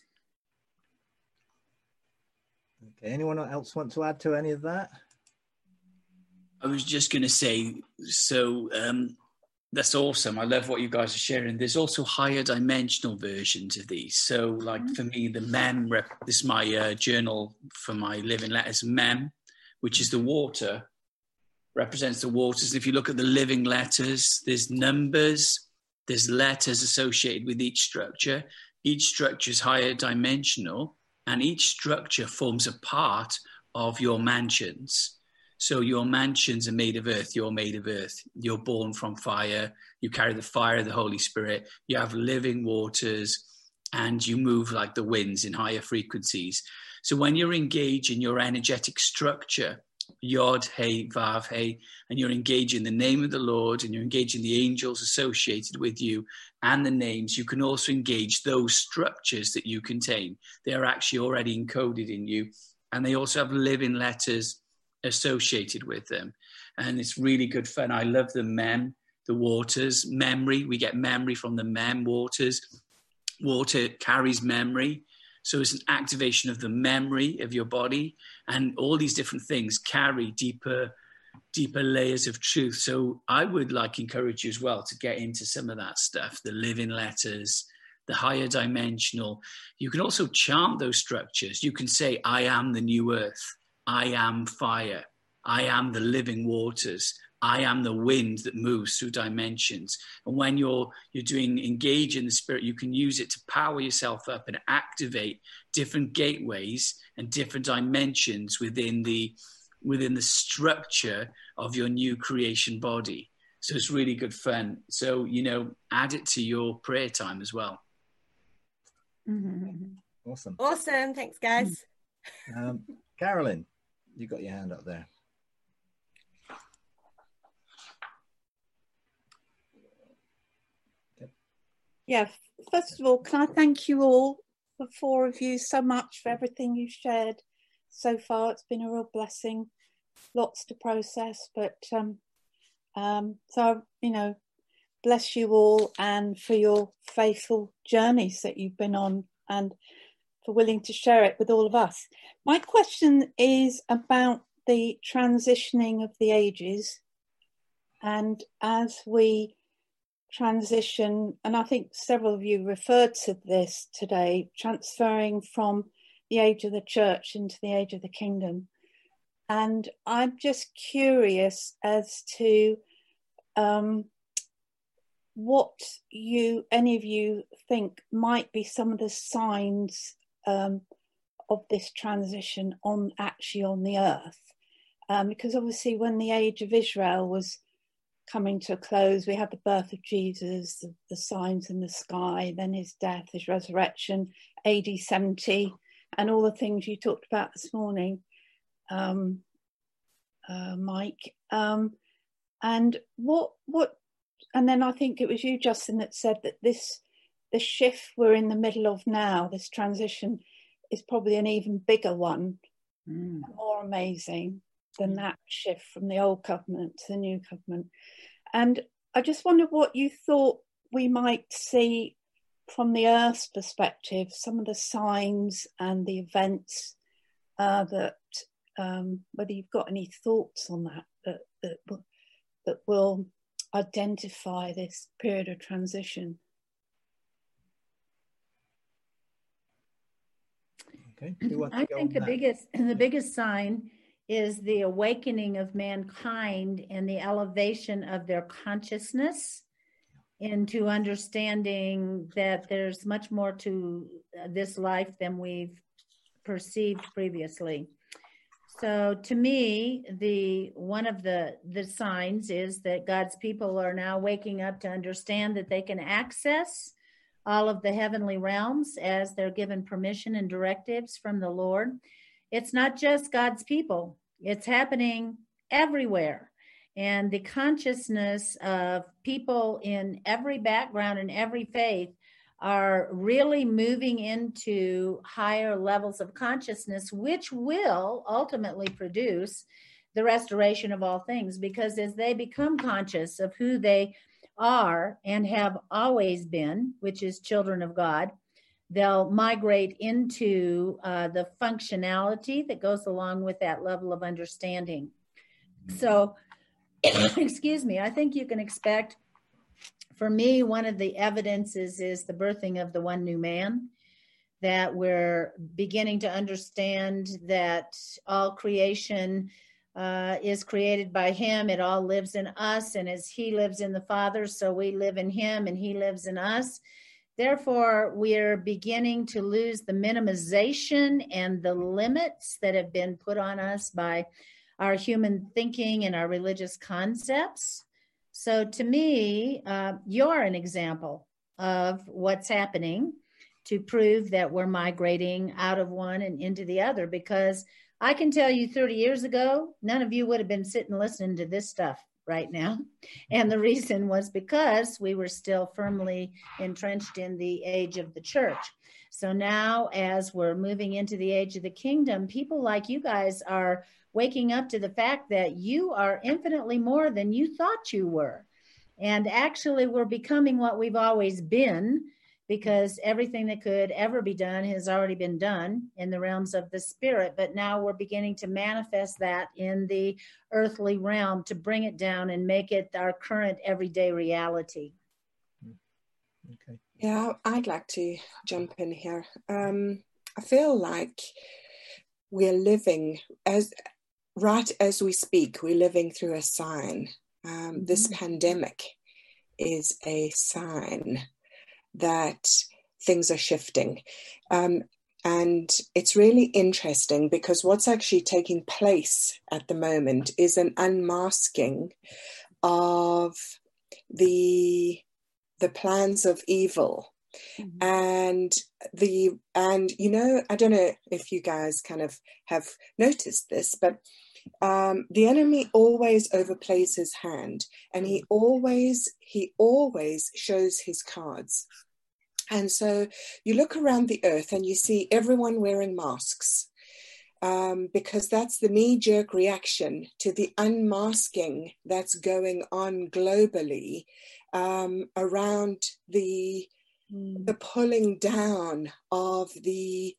Okay, anyone else want to add to any of that? I was just going to say, so that's awesome. I love what you guys are sharing. There's also higher dimensional versions of these. So like for me, the MEM, this is my journal for my living letters, MEM, which is the water, represents the waters. If you look at the living letters, there's numbers, there's letters associated with each structure. Each structure is higher dimensional, and each structure forms a part of your mansions. So your mansions are made of earth, you're made of earth. You're born from fire, you carry the fire of the Holy Spirit, you have living waters, and you move like the winds in higher frequencies. So when you're engaged in your energetic structure, Yod, Hey, Vav, Hey, and you're engaging the name of the Lord, and you're engaging the angels associated with you and the names, you can also engage those structures that you contain. They are actually already encoded in you, and they also have living letters associated with them. And it's really good fun. I love the MEM, the waters, memory. We get memory from the MEM waters. Water carries memory. So it's an activation of the memory of your body, and all these different things carry deeper layers of truth. So I would encourage you as well to get into some of that stuff, the living letters, the higher dimensional. You can also chant those structures. You can say, I am the new earth. I am fire. I am the living waters. I am the wind that moves through dimensions. And when you're doing engage in the spirit, you can use it to power yourself up and activate different gateways and different dimensions within the structure of your new creation body. So it's really good fun. So, add it to your prayer time as well. Mm-hmm. Awesome. Thanks, guys. Carolyn, you got your hand up there. Yeah, first of all, can I thank you all, the four of you, so much for everything you've shared so far. It's been a real blessing, lots to process, but so, bless you all, and for your faithful journeys that you've been on, and for willing to share it with all of us. My question is about the transitioning of the ages, and as we transition, and I think several of you referred to this today, transferring from the age of the church into the age of the kingdom. And I'm just curious as to what any of you think might be some of the signs of this transition on the earth. Because obviously when the age of Israel was coming to a close, we had the birth of Jesus, the signs in the sky, then his death, his resurrection, AD 70, and all the things you talked about this morning, Mike. And what, and then I think it was you, Justin, that said that this the shift we're in the middle of now, this transition, is probably an even bigger one, more amazing than that shift from the old covenant to the new covenant. And I just wondered what you thought we might see from the Earth's perspective, some of the signs and the events that, whether you've got any thoughts on that will identify this period of transition. Okay. I think the biggest sign is the awakening of mankind and the elevation of their consciousness into understanding that there's much more to this life than we've perceived previously. So to me, one of the signs is that God's people are now waking up to understand that they can access all of the heavenly realms as they're given permission and directives from the Lord. It's not just God's people. It's happening everywhere. And the consciousness of people in every background and every faith are really moving into higher levels of consciousness, which will ultimately produce the restoration of all things, because as they become conscious of who they are and have always been, which is children of God, they'll migrate into the functionality that goes along with that level of understanding. So, excuse me, I think you can expect, for me, one of the evidences is the birthing of the one new man, that we're beginning to understand that all creation is created by him. It all lives in us. And as he lives in the Father, so we live in him and he lives in us. Therefore, we're beginning to lose the minimization and the limits that have been put on us by our human thinking and our religious concepts. So to me, you're an example of what's happening to prove that we're migrating out of one and into the other, because I can tell you 30 years ago, none of you would have been sitting listening to this stuff right now. And the reason was because we were still firmly entrenched in the age of the church. So now, as we're moving into the age of the kingdom, people like you guys are waking up to the fact that you are infinitely more than you thought you were. And actually, we're becoming what we've always been, because everything that could ever be done has already been done in the realms of the spirit. But now we're beginning to manifest that in the earthly realm to bring it down and make it our current everyday reality. Okay. Yeah, I'd like to jump in here. I feel like we're living, right as we speak, we're living through a sign. This pandemic is a sign that things are shifting. And it's really interesting, because what's actually taking place at the moment is an unmasking of the plans of evil. And you know, I don't know if you guys kind of have noticed this, but the enemy always overplays his hand, and he always shows his cards. And so you look around the earth and you see everyone wearing masks, because that's the knee-jerk reaction to the unmasking that's going on globally around the pulling down of the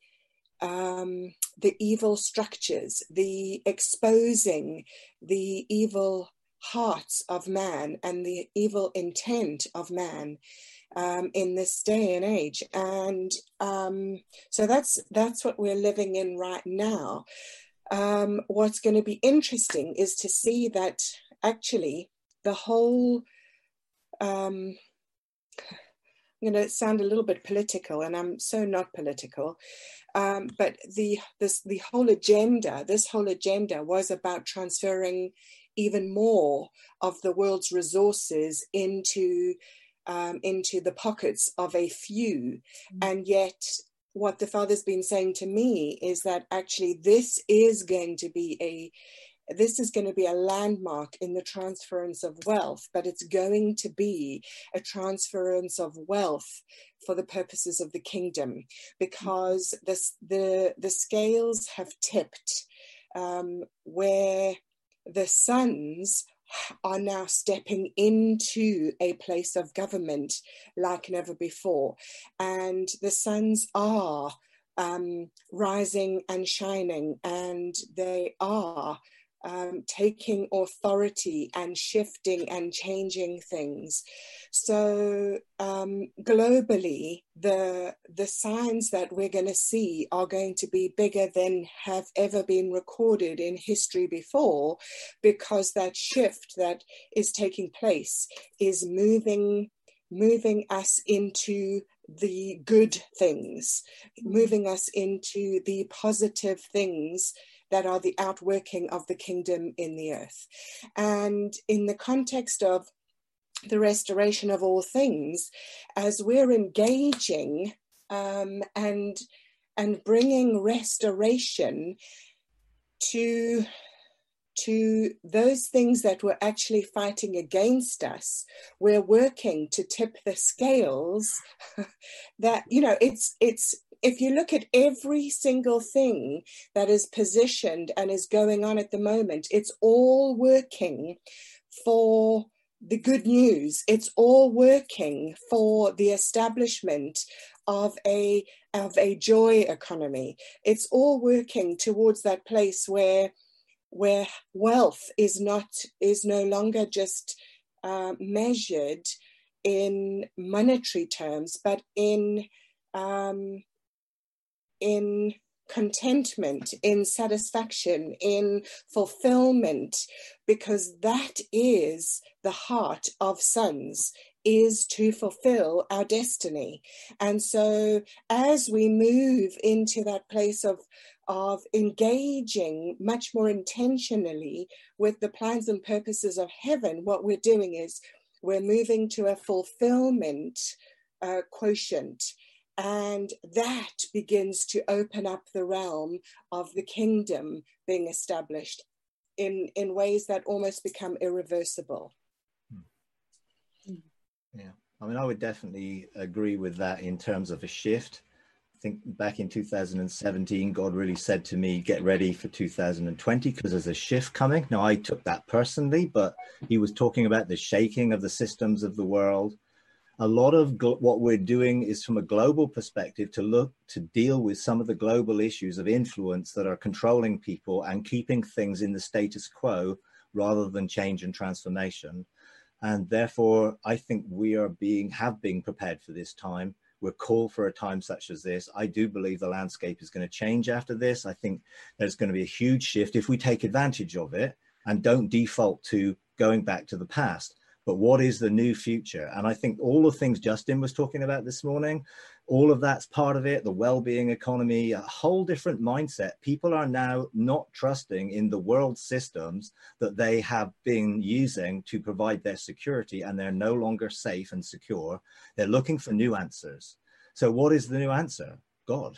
evil structures, the exposing the evil hearts of man and the evil intent of man in this day and age. And so that's what we're living in right now. What's going to be interesting is to see that actually the whole I'm going to sound a little bit political, and I'm so not political, but this whole agenda was about transferring even more of the world's resources into the pockets of a few. And yet what the Father's been saying to me is that actually this is going to be this is going to be a landmark in the transference of wealth, but it's going to be a transference of wealth for the purposes of the kingdom, because the scales have tipped, where the sons are now stepping into a place of government like never before. And the sons are rising and shining, and they are taking authority and shifting and changing things. So globally, the signs that we're going to see are going to be bigger than have ever been recorded in history before, because that shift that is taking place is moving us into the good things, moving us into the positive things that are the outworking of the kingdom in the earth. And in the context of the restoration of all things, as we're engaging and bringing restoration to those things that were actually fighting against us, we're working to tip the scales. That, you know, it's if you look at every single thing that is positioned and is going on at the moment, it's all working for the good news. It's all working for the establishment of a joy economy. It's all working towards that place where wealth is no longer just measured in monetary terms, but in contentment, in satisfaction, in fulfillment, because that is the heart of sons, is to fulfill our destiny. And so as we move into that place of engaging much more intentionally with the plans and purposes of heaven, what we're doing is we're moving to a fulfillment quotient. And that begins to open up the realm of the kingdom being established in ways that almost become irreversible. Yeah, I mean, I would definitely agree with that in terms of a shift. I think back in 2017, God really said to me, get ready for 2020 because there's a shift coming. Now, I took that personally, but he was talking about the shaking of the systems of the world. A lot of what we're doing is from a global perspective to deal with some of the global issues of influence that are controlling people and keeping things in the status quo rather than change and transformation. And therefore, I think we have been prepared for this time. We're called for a time such as this. I do believe the landscape is going to change after this. I think there's going to be a huge shift if we take advantage of it and don't default to going back to the past. But what is the new future? And I think all the things Justin was talking about this morning, all of that's part of it, the well-being economy, a whole different mindset. People are now not trusting in the world systems that they have been using to provide their security, and they're no longer safe and secure. They're looking for new answers. So what is the new answer? God,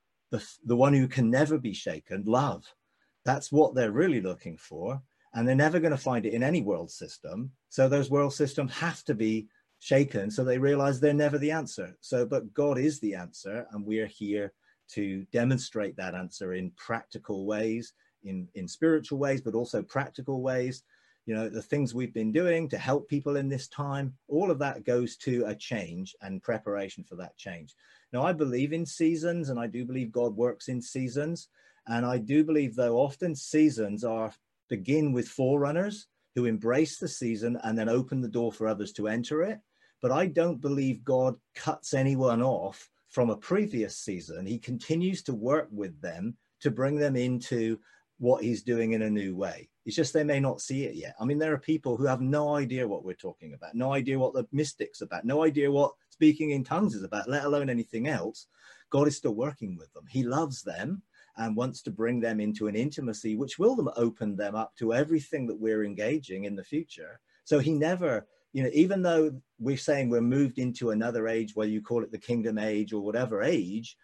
the one who can never be shaken, love. That's what they're really looking for. And they're never going to find it in any world system. So those world systems have to be shaken. So they realize they're never the answer. But God is the answer. And we're here to demonstrate that answer in practical ways, in spiritual ways, but also practical ways. You know, the things we've been doing to help people in this time, all of that goes to a change and preparation for that change. Now, I believe in seasons, and I do believe God works in seasons. And I do believe, though, often seasons begin with forerunners who embrace the season and then open the door for others to enter it. But I don't believe God cuts anyone off from a previous season. He continues to work with them to bring them into what he's doing in a new way. It's just they may not see it yet. I mean, there are people who have no idea what we're talking about, no idea what the mystic's about, no idea what speaking in tongues is about, let alone anything else. God is still working with them. He loves them and wants to bring them into an intimacy which will open them up to everything that we're engaging in the future. So he never, you know, even though we're saying we're moved into another age, whether you call it the kingdom age or whatever age,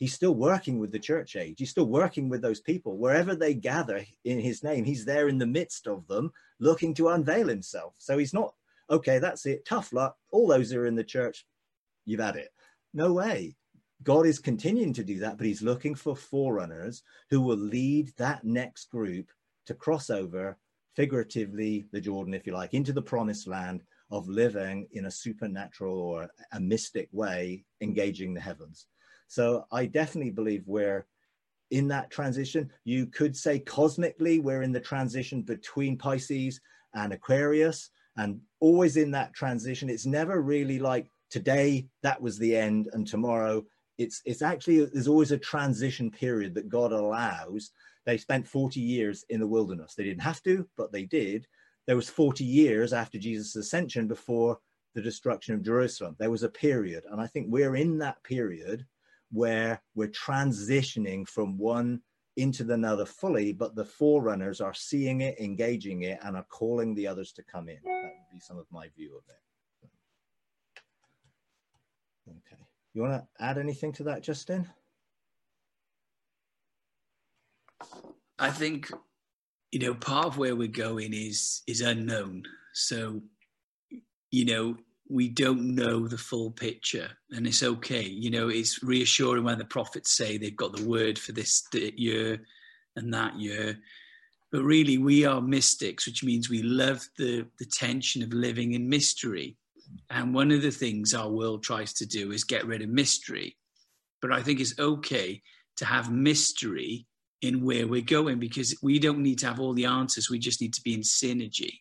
he's still working with the church age. He's still working with those people. Wherever they gather in his name, he's there in the midst of them, looking to unveil himself. So he's not, okay, that's it, tough luck, all those who are in the church, you've had it. No way. God is continuing to do that, but he's looking for forerunners who will lead that next group to cross over, figuratively, the Jordan, if you like, into the promised land of living in a supernatural or a mystic way, engaging the heavens. So I definitely believe we're in that transition. You could say cosmically, we're in the transition between Pisces and Aquarius, and always in that transition. It's never really like today, that was the end, and tomorrow, it's actually, there's always a transition period that God allows. They spent 40 years in the wilderness. They didn't have to, but they did. There was 40 years after Jesus' ascension before the destruction of Jerusalem. There was a period. And I think we're in that period where we're transitioning from one into another fully, but the forerunners are seeing it, engaging it, and are calling the others to come in. That would be some of my view of it. Okay. You want to add anything to that, Justin? I think, you know, part of where we're going is unknown. So, you know, we don't know the full picture, and it's okay. You know, it's reassuring when the prophets say they've got the word for this year and that year. But really, we are mystics, which means we love the tension of living in mystery. And one of the things our world tries to do is get rid of mystery. But I think it's okay to have mystery in where we're going, because we don't need to have all the answers. We just need to be in synergy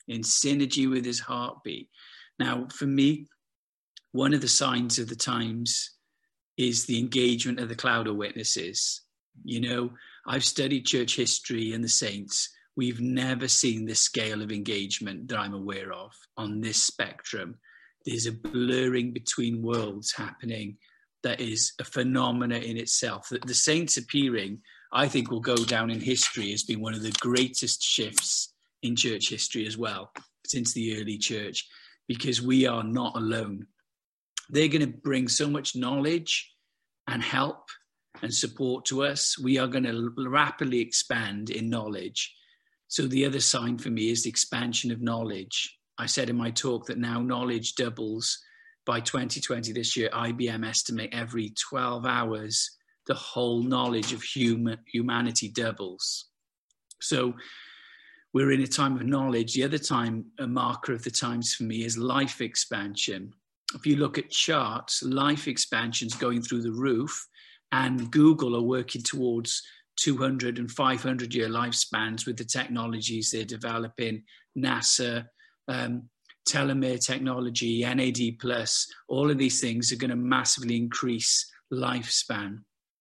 with his heartbeat. Now, for me, one of the signs of the times is the engagement of the cloud of witnesses. You know, I've studied church history and the saints. We've never seen this scale of engagement that I'm aware of on this spectrum. There's a blurring between worlds happening that is a phenomena in itself. The saints appearing, I think, will go down in history as being one of the greatest shifts in church history as well, since the early church, because we are not alone. They're going to bring so much knowledge and help and support to us. We are going to rapidly expand in knowledge. So the other sign for me is the expansion of knowledge. I said in my talk that now knowledge doubles. By 2020 this year, IBM estimate every 12 hours, the whole knowledge of humanity doubles. So we're in a time of knowledge. The other time, a marker of the times for me is life expansion. If you look at charts, life expansion's going through the roof, and Google are working towards 200 and 500 year lifespans with the technologies they're developing. NASA, telomere technology, NAD+, all of these things are going to massively increase lifespan.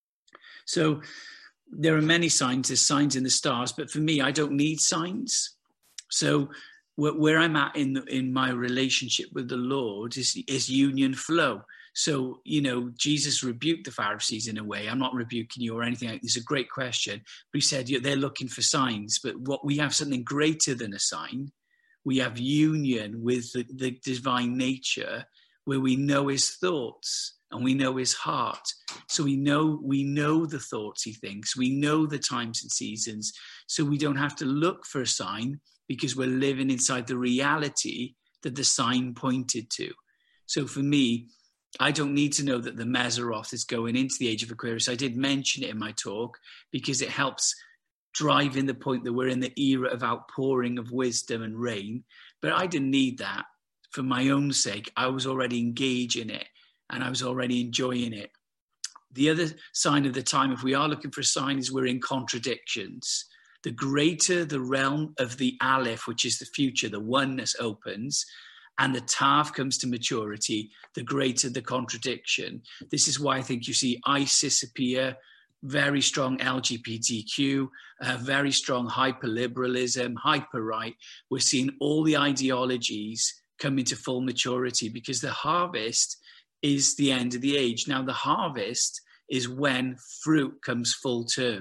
So there are many signs. There's signs in the stars, but for me, I don't need signs. So where I'm at in my relationship with the Lord is union flow. So, you know, Jesus rebuked the Pharisees in a way. I'm not rebuking you or anything. It's a great question. But he said, they're looking for signs. But what we have something greater than a sign. We have union with the divine nature, where we know his thoughts and we know his heart. So we know the thoughts he thinks. We know the times and seasons. So we don't have to look for a sign, because we're living inside the reality that the sign pointed to. So for me, I don't need to know that the Mazzaroth is going into the age of Aquarius. I did mention it in my talk because it helps drive in the point that we're in the era of outpouring of wisdom and rain. But I didn't need that for my own sake. I was already engaged in it and I was already enjoying it. The other sign of the time, if we are looking for a sign, is we're in contradictions. The greater the realm of the Aleph, which is the future, the oneness opens, and the Tav comes to maturity, the greater the contradiction. This is why I think you see ISIS appear, very strong LGBTQ, very strong hyper-liberalism, hyper-right. We're seeing all the ideologies come into full maturity, because the harvest is the end of the age. Now, the harvest is when fruit comes full term.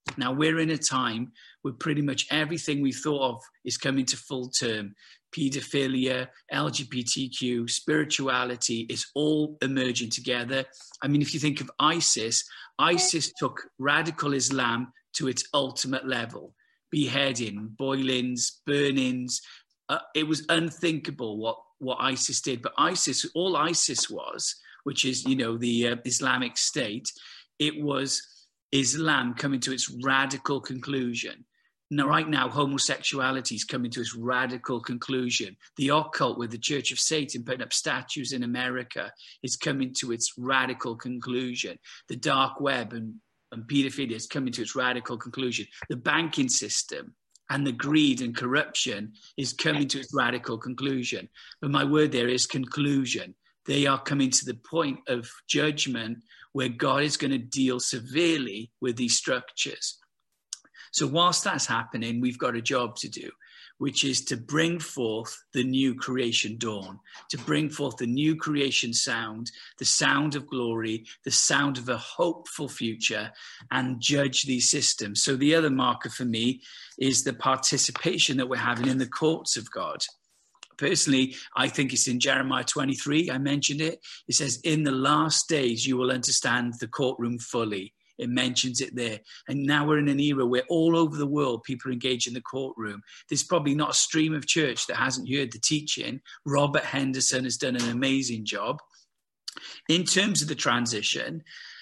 Now we're in a time where pretty much everything we thought of is coming to full term. Paedophilia, LGBTQ, spirituality is all emerging together. I mean, if you think of ISIS took radical Islam to its ultimate level. Beheading, boilings, burnings. It was unthinkable what ISIS did. But all ISIS was, which is, the Islamic State, it was Islam coming to its radical conclusion. Now, right now, homosexuality is coming to its radical conclusion. The occult with the Church of Satan putting up statues in America is coming to its radical conclusion. The dark web and paedophilia is coming to its radical conclusion. The banking system and the greed and corruption is coming to its radical conclusion. But my word there is conclusion. They are coming to the point of judgment where God is going to deal severely with these structures. So whilst that's happening, we've got a job to do, which is to bring forth the new creation dawn, to bring forth the new creation sound, the sound of glory, the sound of a hopeful future, and judge these systems. So the other marker for me is the participation that we're having in the courts of God. Personally, I think it's in Jeremiah 23, I mentioned it. It says, in the last days, you will understand the courtroom fully. It mentions it there. And now we're in an era where all over the world, people are engaged in the courtroom. There's probably not a stream of church that hasn't heard the teaching. Robert Henderson has done an amazing job. In terms of the transition,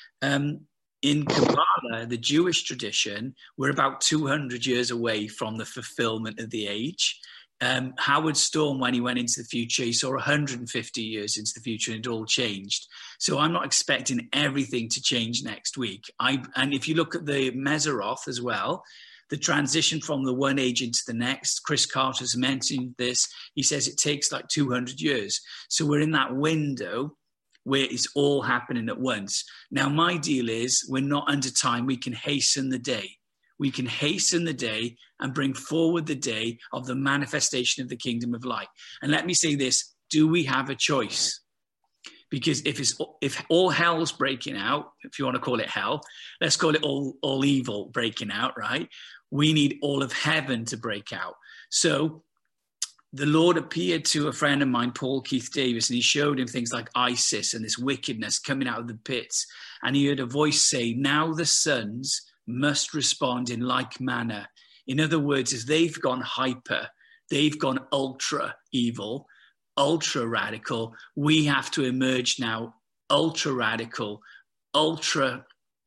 in Kabbalah, the Jewish tradition, we're about 200 years away from the fulfillment of the age. Howard Storm, when he went into the future, he saw 150 years into the future and it all changed. So I'm not expecting everything to change next week. And if you look at the Meseroth as well, the transition from the one age into the next, Chris Carter's mentioned this. He says it takes like 200 years. So we're in that window where it's all happening at once. Now, my deal is we're not under time. We can hasten the day. We can hasten the day and bring forward the day of the manifestation of the kingdom of light. And let me say this, do we have a choice? Because if all hell's breaking out, if you want to call it hell, let's call it all evil breaking out, right? We need all of heaven to break out. So the Lord appeared to a friend of mine, Paul Keith Davis, and he showed him things like ISIS and this wickedness coming out of the pits. And he heard a voice say, now the sons must respond in like manner. In other words, as they've gone hyper, they've gone ultra evil, ultra radical, we have to emerge now ultra radical, ultra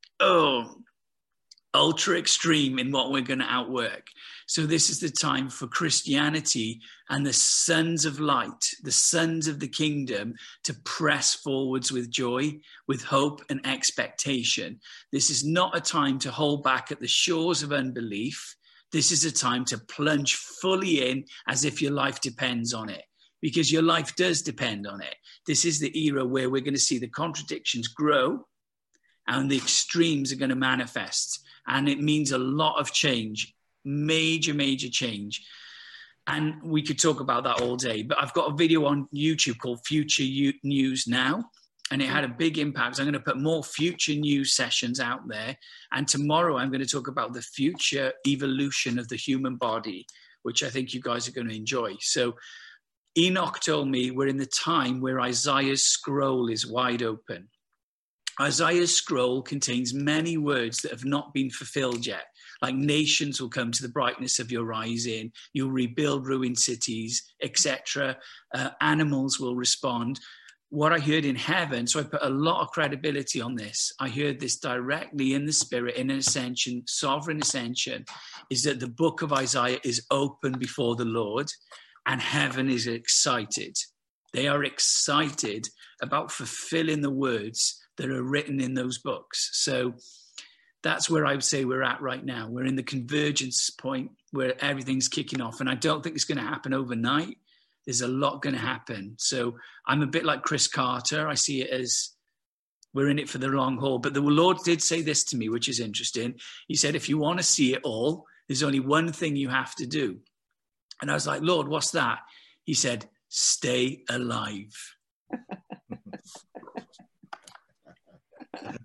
extreme in what we're going to outwork. So this is the time for Christianity and the sons of light, the sons of the kingdom, to press forwards with joy, with hope and expectation. This is not a time to hold back at the shores of unbelief. This is a time to plunge fully in as if your life depends on it, because your life does depend on it. This is the era where we're going to see the contradictions grow and the extremes are going to manifest. And it means a lot of change. Major change. And we could talk about that all day, but I've got a video on YouTube called Future News Now, and it had a big impact. I'm going to put more future news sessions out there. And tomorrow I'm going to talk about the future evolution of the human body, which I think you guys are going to enjoy. So Enoch told me we're in the time where Isaiah's scroll is wide open. Isaiah's scroll contains many words that have not been fulfilled yet. Like nations will come to the brightness of your rising, you'll rebuild ruined cities, etc. Animals will respond. What I heard in heaven, so I put a lot of credibility on this. I heard this directly in the spirit, in an ascension, sovereign ascension, is that the book of Isaiah is open before the Lord and heaven is excited. They are excited about fulfilling the words that are written in those books. So that's where I would say we're at right now. We're in the convergence point where everything's kicking off. And I don't think it's going to happen overnight. There's a lot going to happen. So I'm a bit like Chris Carter. I see it as we're in it for the long haul. But the Lord did say this to me, which is interesting. He said, if you want to see it all, there's only one thing you have to do. And I was like, Lord, what's that? He said, stay alive.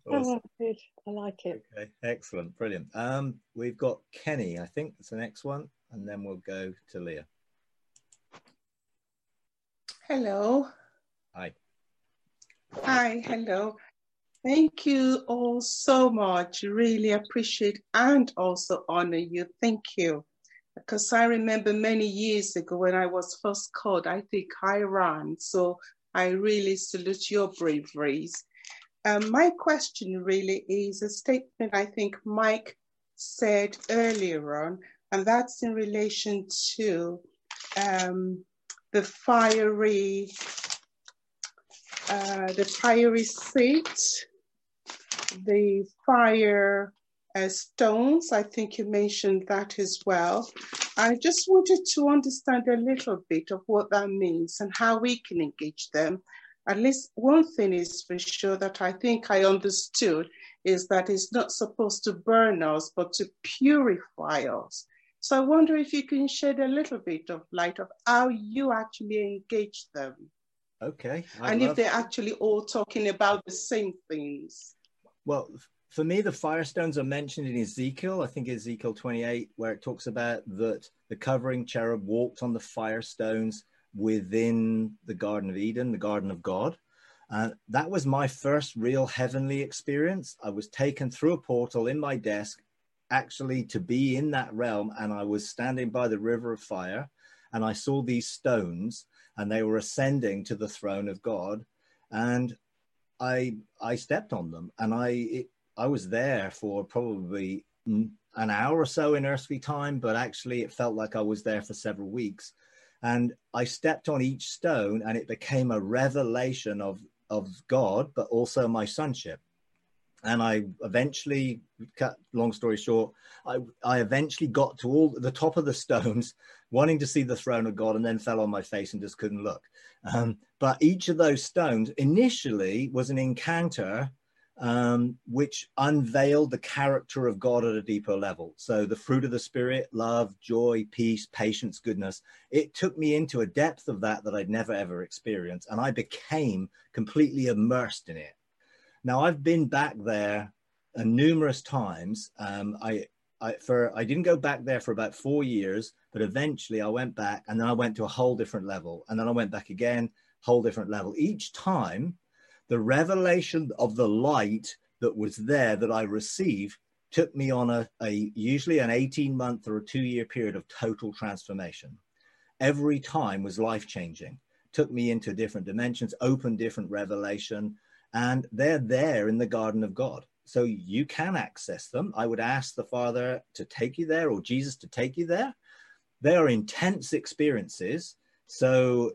Oh, good. I like it. Okay, excellent, brilliant. We've got Kenny, I think that's the next one, and then we'll go to Leah. Hello. Hi. Hi, hello. Thank you all so much. Really appreciate and also honor you. Thank you. Because I remember many years ago when I was first called, I think I ran. So I really salute your braveries. My question really is a statement I think Mike said earlier on, and that's in relation to the fiery seat, the fire stones. I think you mentioned that as well. I just wanted to understand a little bit of what that means and how we can engage them. At least one thing is for sure that I think I understood is that it's not supposed to burn us, but to purify us. So I wonder if you can shed a little bit of light of how you actually engage them. Okay. And if they're actually all talking about the same things. Well, for me, the firestones are mentioned in Ezekiel, I think Ezekiel 28, where it talks about that the covering cherub walked on the firestones within the Garden of Eden, the Garden of God. That was my first real heavenly experience. I was taken through a portal in my desk, actually to be in that realm. And I was standing by the river of fire, and I saw these stones, and they were ascending to the throne of God. And I stepped on them, and I was there for probably an hour or so in earthly time, but actually it felt like I was there for several weeks. And I stepped on each stone, and it became a revelation of God, but also my sonship. And I eventually, cut long story short, I eventually got to all the top of the stones, wanting to see the throne of God, and then fell on my face and just couldn't look. But each of those stones initially was an encounter which unveiled the character of God at a deeper level. So the fruit of the Spirit, love, joy, peace, patience, goodness, it took me into a depth of that I'd never, ever experienced. And I became completely immersed in it. Now, I've been back there numerous times. I didn't go back there for about 4 years, but eventually I went back, and then I went to a whole different level. And then I went back again, whole different level. Each time, the revelation of the light that was there that I received took me on usually an 18-month or a 2-year period of total transformation. Every time was life-changing, took me into different dimensions, opened different revelation, and they're there in the Garden of God. So you can access them. I would ask the Father to take you there, or Jesus to take you there. They are intense experiences. So,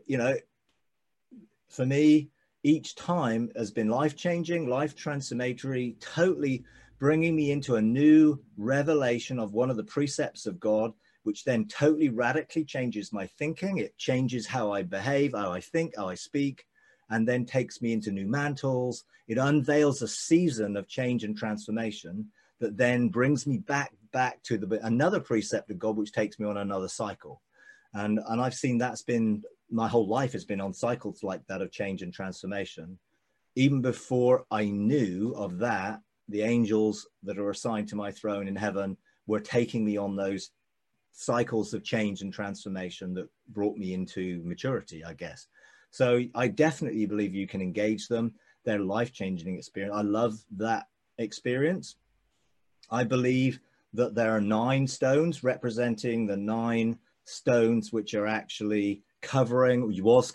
for me, each time has been life-changing, life-transformatory, totally bringing me into a new revelation of one of the precepts of God, which then totally radically changes my thinking. It changes how I behave, how I think, how I speak, and then takes me into new mantles. It unveils a season of change and transformation that then brings me back to another precept of God, which takes me on another cycle. And I've seen that's been, my whole life has been on cycles like that of change and transformation. Even before I knew of that, the angels that are assigned to my throne in heaven were taking me on those cycles of change and transformation that brought me into maturity, I guess. So I definitely believe you can engage them. They're life-changing experience. I love that experience. I believe that there are 9 stones representing the 9 stones which are actually covering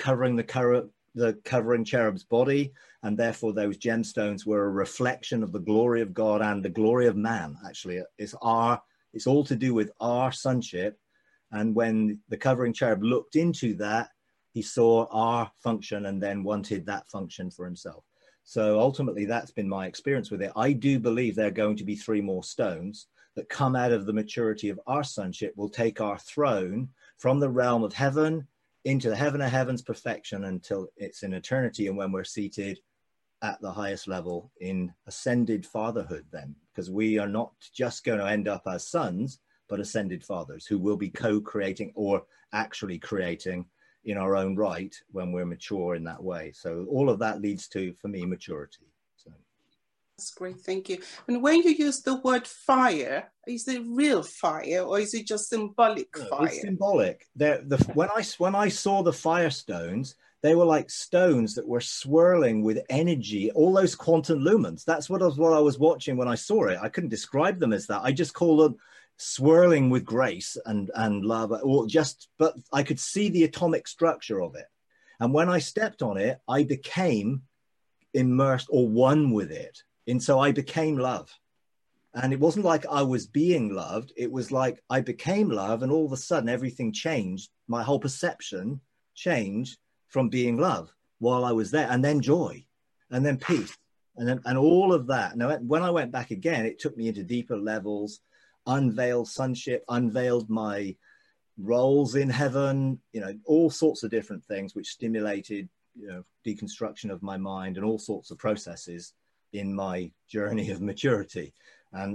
the covering cherub's body, and therefore those gemstones were a reflection of the glory of God and the glory of man. Actually, it's all to do with our sonship. And when the covering cherub looked into that, he saw our function and then wanted that function for himself. So ultimately, that's been my experience with it. I do believe there are going to be 3 more stones that come out of the maturity of our sonship, will take our throne from the realm of heaven into the heaven of heaven's perfection until it's in eternity, and when we're seated at the highest level in ascended fatherhood then, because we are not just going to end up as sons, but ascended fathers who will be co-creating or actually creating in our own right when we're mature in that way. So all of that leads to, for me, maturity. That's great, thank you. And when you use the word fire, is it real fire or is it just symbolic fire? It's symbolic. When I saw the firestones, they were like stones that were swirling with energy, all those quantum lumens. That's what I was watching when I saw it. I couldn't describe them as that. I just call them swirling with grace and love, but I could see the atomic structure of it. And when I stepped on it, I became immersed or one with it. And so I became love. And it wasn't like I was being loved. It was like I became love, and all of a sudden everything changed. My whole perception changed from being love while I was there, and then joy, and then peace, and all of that. Now, when I went back again, it took me into deeper levels, unveiled sonship, unveiled my roles in heaven, all sorts of different things, which stimulated, deconstruction of my mind and all sorts of processes in my journey of maturity. And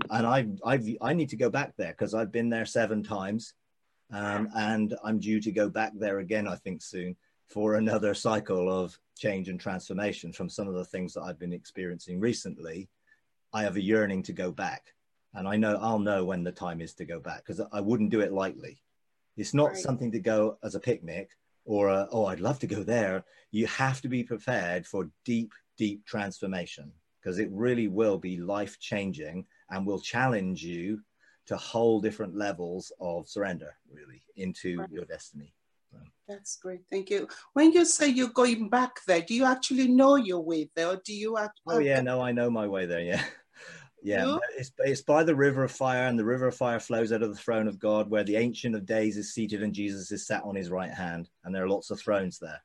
I need to go back there because I've been there 7 times, and I'm due to go back there again, I think, soon for another cycle of change and transformation from some of the things that I've been experiencing recently. I have a yearning to go back, and I'll know when the time is to go back, because I wouldn't do it lightly. It's not something to go as a picnic or I'd love to go there. You have to be prepared for deep, deep transformation, because it really will be life-changing and will challenge you to whole different levels of surrender, really, into your destiny. That's great, thank you. When you say you're going back there, do you actually know your way there, or do you actually... Oh yeah, no, I know my way there, yeah. Yeah, it's by the river of fire, and the river of fire flows out of the throne of God, where the Ancient of Days is seated and Jesus is sat on his right hand, and there are lots of thrones there.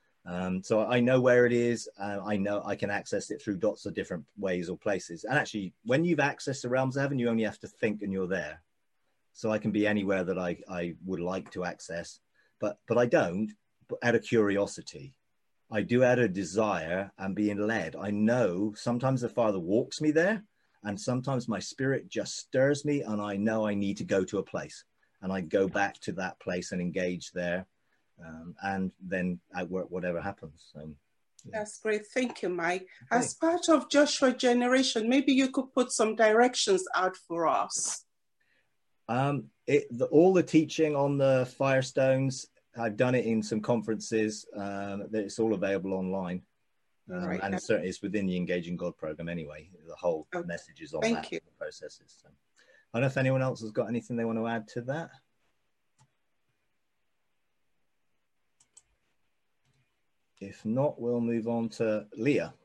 So I know where it is. I know I can access it through lots of different ways or places. And actually, when you've accessed the realms of heaven, you only have to think and you're there. So I can be anywhere that I would like to access, but I don't, but out of curiosity. I do out of desire and being led. I know sometimes the Father walks me there, and sometimes my spirit just stirs me, and I know I need to go to a place, and I go back to that place and engage there. And then outwork whatever happens. Yeah. That's great. Thank you, Mike. Okay. As part of Joshua Generation, maybe you could put some directions out for us. All the teaching on the Firestones, I've done it in some conferences. It's all available online. And certainly it's within the Engaging God program anyway. The whole message is on that. The processes. So. I don't know if anyone else has got anything they want to add to that. If not, we'll move on to Leah.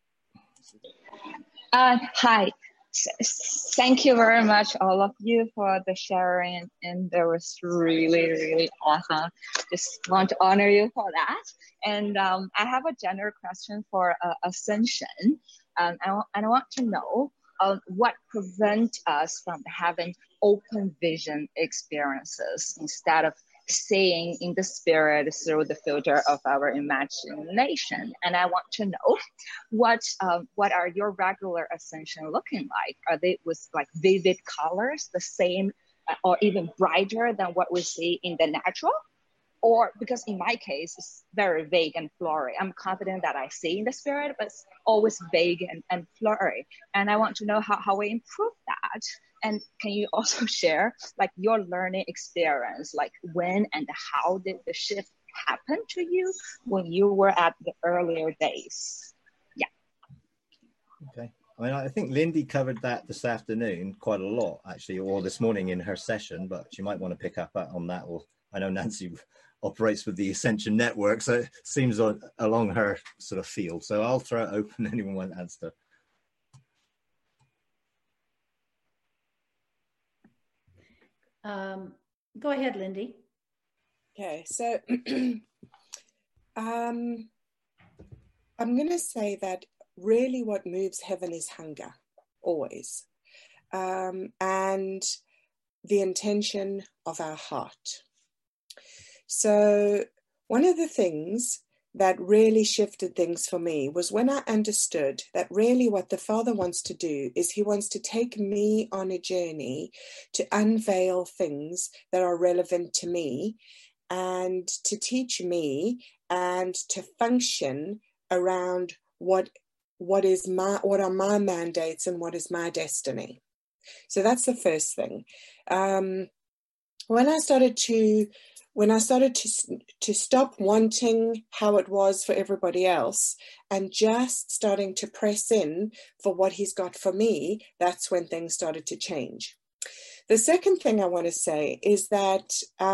Hi. Thank you very much, all of you, for the sharing. And that was really, really awesome. Just want to honor you for that. And I have a general question for Ascension. And I want to know what prevents us from having open vision experiences instead of seeing in the spirit through the filter of our imagination. And I want to know what are your regular ascension looking like? Are they with like vivid colors, the same or even brighter than what we see in the natural? Or because in my case, it's very vague and flurry. I'm confident that I see in the spirit, but it's always vague and flurry. And I want to know how we improve that. And can you also share like your learning experience, like when and how did the shift happen to you when you were at the earlier days? Yeah. Okay. I mean, I think Lindy covered that this afternoon quite a lot, actually, or this morning in her session, but she might want to pick up on that. Or I know Nancy operates with the Ascension Network, so it seems along her sort of field. So I'll throw it open. Anyone want to answer? Go ahead, Lindy. Okay, so I'm going to say that really what moves heaven is hunger, always, and the intention of our heart. So one of the things that really shifted things for me was when I understood that really what the Father wants to do is he wants to take me on a journey to unveil things that are relevant to me and to teach me and to function around what what are my mandates and what is my destiny. So that's the first thing. When I started to stop wanting how it was for everybody else and just starting to press in for what he's got for me, that's when things started to change. The second thing I want to say is that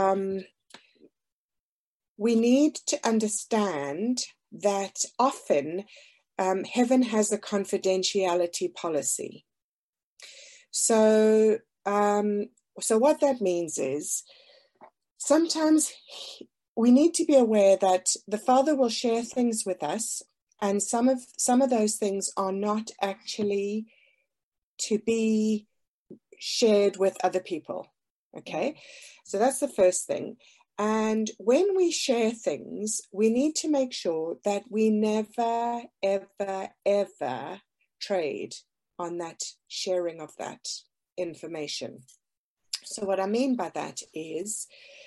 we need to understand that often heaven has a confidentiality policy. So what that means is sometimes we need to be aware that the Father will share things with us, and some of those things are not actually to be shared with other people. Okay, so that's the first thing. And when we share things, we need to make sure that we never, ever, ever trade on that sharing of that information. So what I mean by that is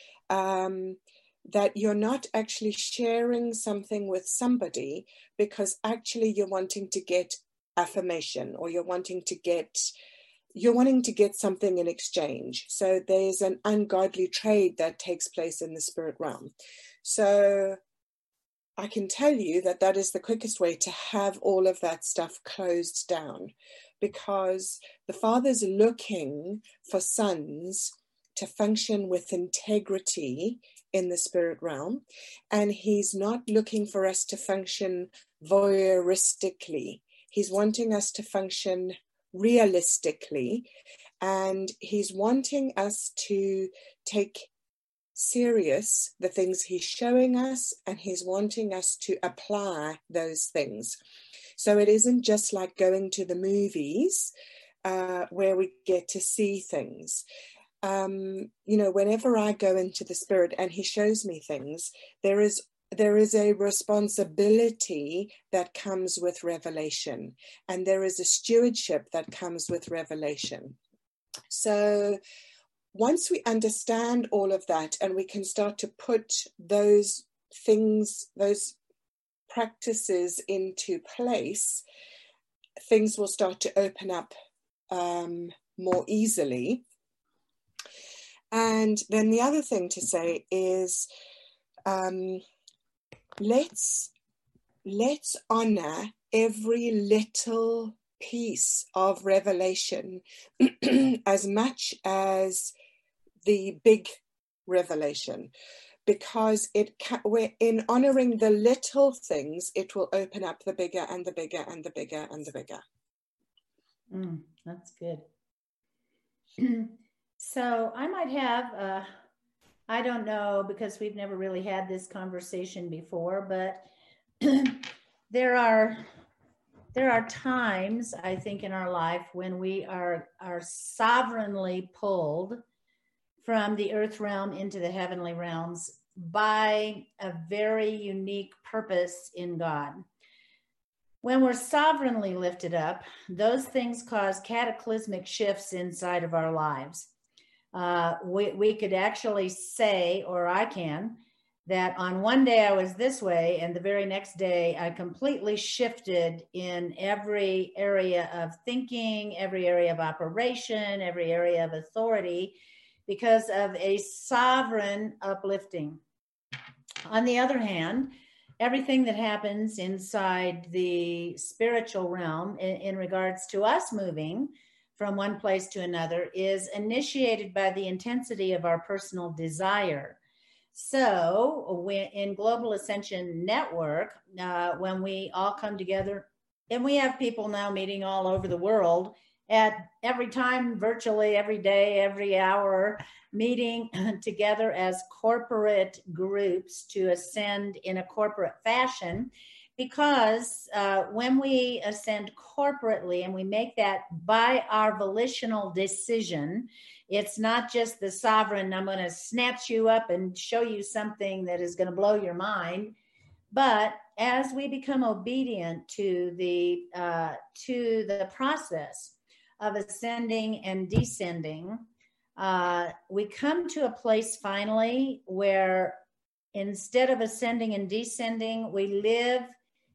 that you're not actually sharing something with somebody because actually you're wanting to get affirmation, or you're wanting to get something in exchange. So there's an ungodly trade that takes place in the spirit realm. So I can tell you that is the quickest way to have all of that stuff closed down, because the Father's looking for sons to function with integrity in the spirit realm, and he's not looking for us to function voyeuristically. He's wanting us to function realistically, and he's wanting us to take serious the things he's showing us, and he's wanting us to apply those things. So it isn't just like going to the movies where we get to see things. Whenever I go into the spirit and he shows me things, there is a responsibility that comes with revelation, and there is a stewardship that comes with revelation. So once we understand all of that, and we can start to put those things, those practices into place, things will start to open up more easily. And then the other thing to say is, let's honor every little piece of revelation as much as the big revelation, because we're in honoring the little things, it will open up the bigger and the bigger and the bigger and the bigger. That's good. So I might have I don't know, because we've never really had this conversation before, but there are times, I think, in our life when we are sovereignly pulled from the earth realm into the heavenly realms by a very unique purpose in God. When we're sovereignly lifted up, those things cause cataclysmic shifts inside of our lives. We could actually say, or I can, that on one day I was this way, and the very next day I completely shifted in every area of thinking, every area of operation, every area of authority, because of a sovereign uplifting. On the other hand, everything that happens inside the spiritual realm in regards to us moving from one place to another is initiated by the intensity of our personal desire. So in Global Ascension Network, when we all come together, and we have people now meeting all over the world at every time, virtually every day, every hour, meeting together as corporate groups to ascend in a corporate fashion. Because when we ascend corporately and we make that by our volitional decision, it's not just the sovereign, I'm going to snatch you up and show you something that is going to blow your mind. But as we become obedient to the process of ascending and descending, we come to a place finally where instead of ascending and descending, we live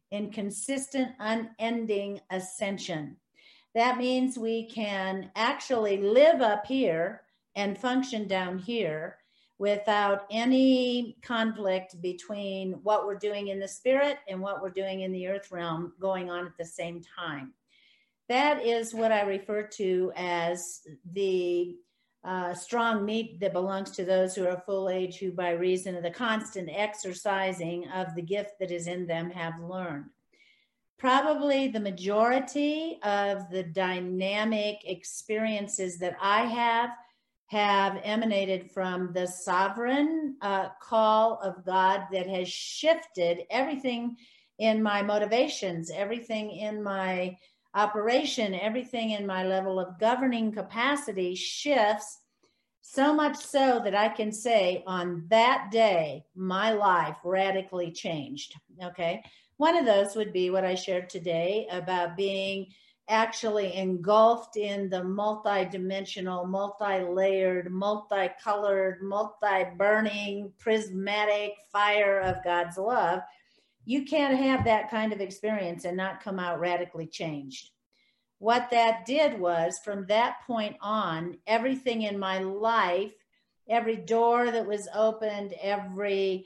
in consistent, unending ascension. That means we can actually live up here and function down here without any conflict between what we're doing in the spirit and what we're doing in the earth realm going on at the same time. That is what I refer to as the strong meat that belongs to those who are full age, who by reason of the constant exercising of the gift that is in them have learned. Probably the majority of the dynamic experiences that I have emanated from the sovereign call of God that has shifted everything in my motivations, everything in my operation, everything in my level of governing capacity shifts, so much so that I can say on that day, my life radically changed. Okay. One of those would be what I shared today about being actually engulfed in the multi-dimensional, multi-layered, multi-colored, multi-burning, prismatic fire of God's love. You can't have that kind of experience and not come out radically changed. What that did was, from that point on, everything in my life, every door that was opened, every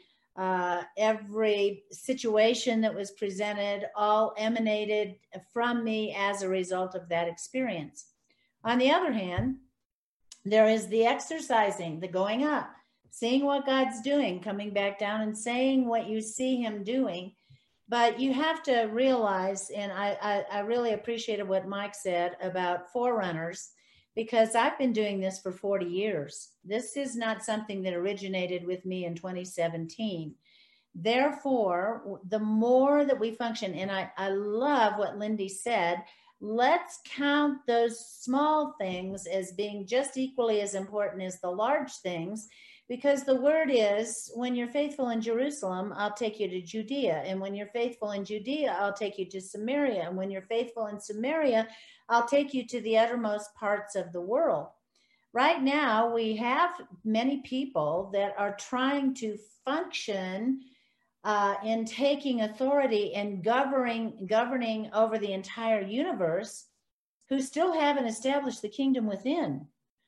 situation that was presented, all emanated from me as a result of that experience. On the other hand, there is the exercising, the going up, seeing what God's doing, coming back down and saying what you see him doing. But you have to realize, and I really appreciated what Mike said about forerunners, because I've been doing this for 40 years. This is not something that originated with me in 2017. Therefore, the more that we function, and I love what Lindy said, let's count those small things as being just equally as important as the large things, because the word is, when you're faithful in Jerusalem, I'll take you to Judea. And when you're faithful in Judea, I'll take you to Samaria. And when you're faithful in Samaria, I'll take you to the uttermost parts of the world. Right now, we have many people that are trying to function in taking authority and governing over the entire universe, who still haven't established the kingdom within.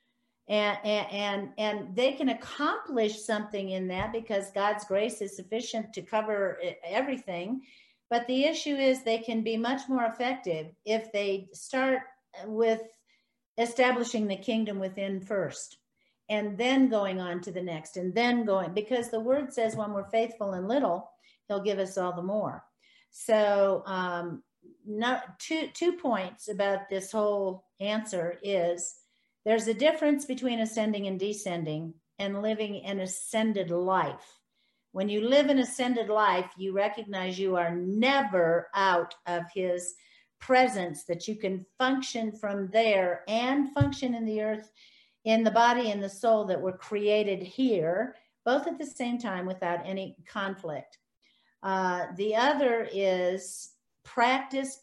And they can accomplish something in that because God's grace is sufficient to cover everything. But the issue is they can be much more effective if they start with establishing the kingdom within first, and then going on to the next, and then going, because the word says when we're faithful in little, he'll give us all the more. So two points about this whole answer is, there's a difference between ascending and descending and living an ascended life. When you live an ascended life, you recognize you are never out of his presence, that you can function from there and function in the earth, in the body and the soul that were created here, both at the same time without any conflict. The other is practice.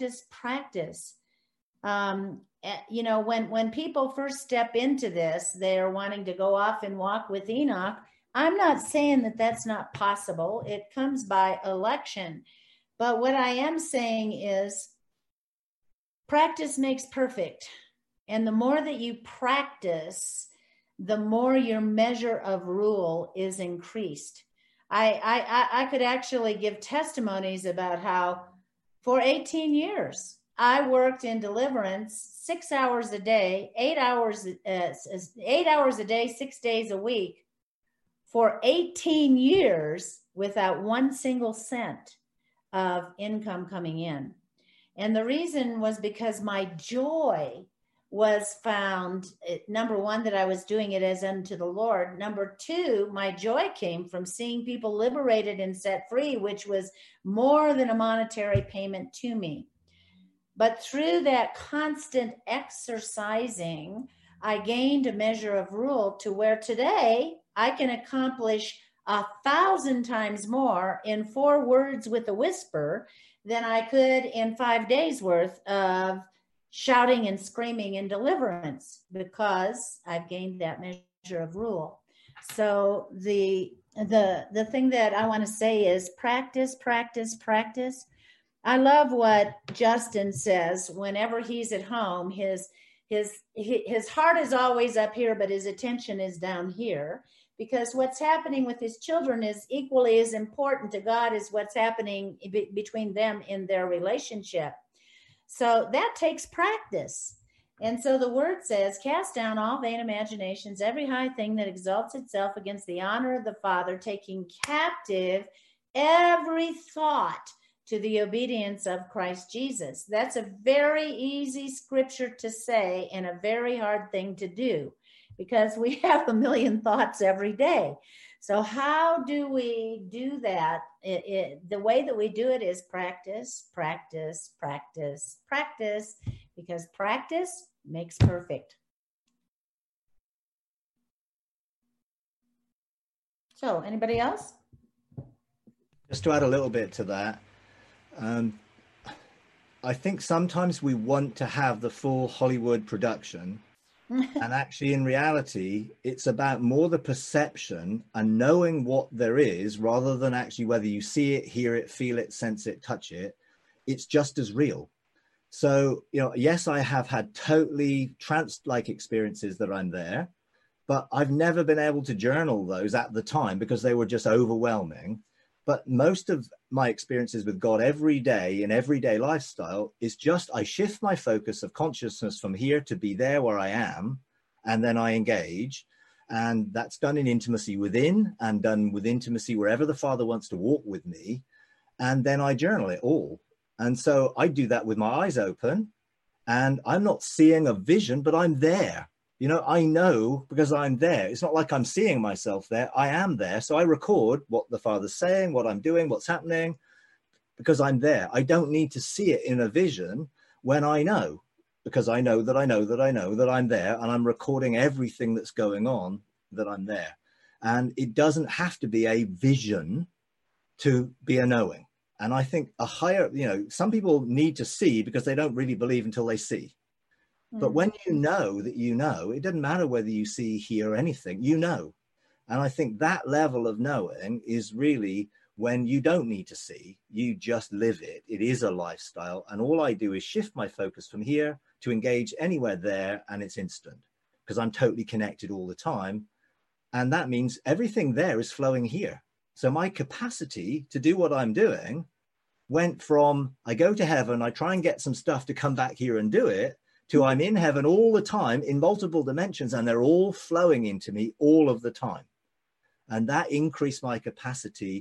You know, when people first step into this, they're wanting to go off and walk with Enoch. I'm not saying that that's not possible. It comes by election. But what I am saying is practice makes perfect. And the more that you practice, the more your measure of rule is increased. I could actually give testimonies about how for 18 years, I worked in deliverance 6 hours a day, 8 hours a day, 6 days a week for 18 years without one single cent of income coming in. And the reason was because my joy was found, number one, that I was doing it as unto the Lord. Number two, my joy came from seeing people liberated and set free, which was more than a monetary payment to me. But through that constant exercising, I gained a measure of rule to where today I can accomplish 1,000 times more in 4 words with a whisper than I could in 5 days worth of shouting and screaming in deliverance, because I've gained that measure of rule. So the thing that I want to say is practice. I love what Justin says. Whenever he's at home, his heart is always up here, but his attention is down here, because what's happening with his children is equally as important to God as what's happening between them in their relationship. So that takes practice. And so the word says, cast down all vain imaginations, every high thing that exalts itself against the honor of the Father, taking captive every thought to the obedience of Christ Jesus. That's a very easy scripture to say and a very hard thing to do, because we have a million thoughts every day. So how do we do that? The way that we do it is practice, practice, practice, practice, because practice makes perfect. So anybody else? Just to add a little bit to that, I think sometimes we want to have the full Hollywood production, and actually in reality, it's about more the perception and knowing what there is, rather than actually whether you see it, hear it, feel it, sense it, touch it. It's just as real. So, you know, yes, I have had totally trance-like experiences that I'm there, but I've never been able to journal those at the time because they were just overwhelming. But most of my experiences with God every day in everyday lifestyle is just, I shift my focus of consciousness from here to be there where I am, and then I engage. And that's done in intimacy within, and done with intimacy wherever the Father wants to walk with me. And then I journal it all. And so I do that with my eyes open, and I'm not seeing a vision, but I'm there. You know, I know because I'm there. It's not like I'm seeing myself there. I am there. So I record what the Father's saying, what I'm doing, what's happening, because I'm there. I don't need to see it in a vision when I know, because I know that I know that I know that I'm there, and I'm recording everything that's going on, that I'm there. And it doesn't have to be a vision to be a knowing. And I think a higher, you know, some people need to see because they don't really believe until they see. But when you know that you know, it doesn't matter whether you see, hear, or anything, you know. And I think that level of knowing is really when you don't need to see, you just live it. It is a lifestyle. And all I do is shift my focus from here to engage anywhere there, and it's instant because I'm totally connected all the time. And that means everything there is flowing here. So my capacity to do what I'm doing went from, I go to heaven, I try and get some stuff to come back here and do it, to I'm in heaven all the time in multiple dimensions, and they're all flowing into me all of the time. And that increased my capacity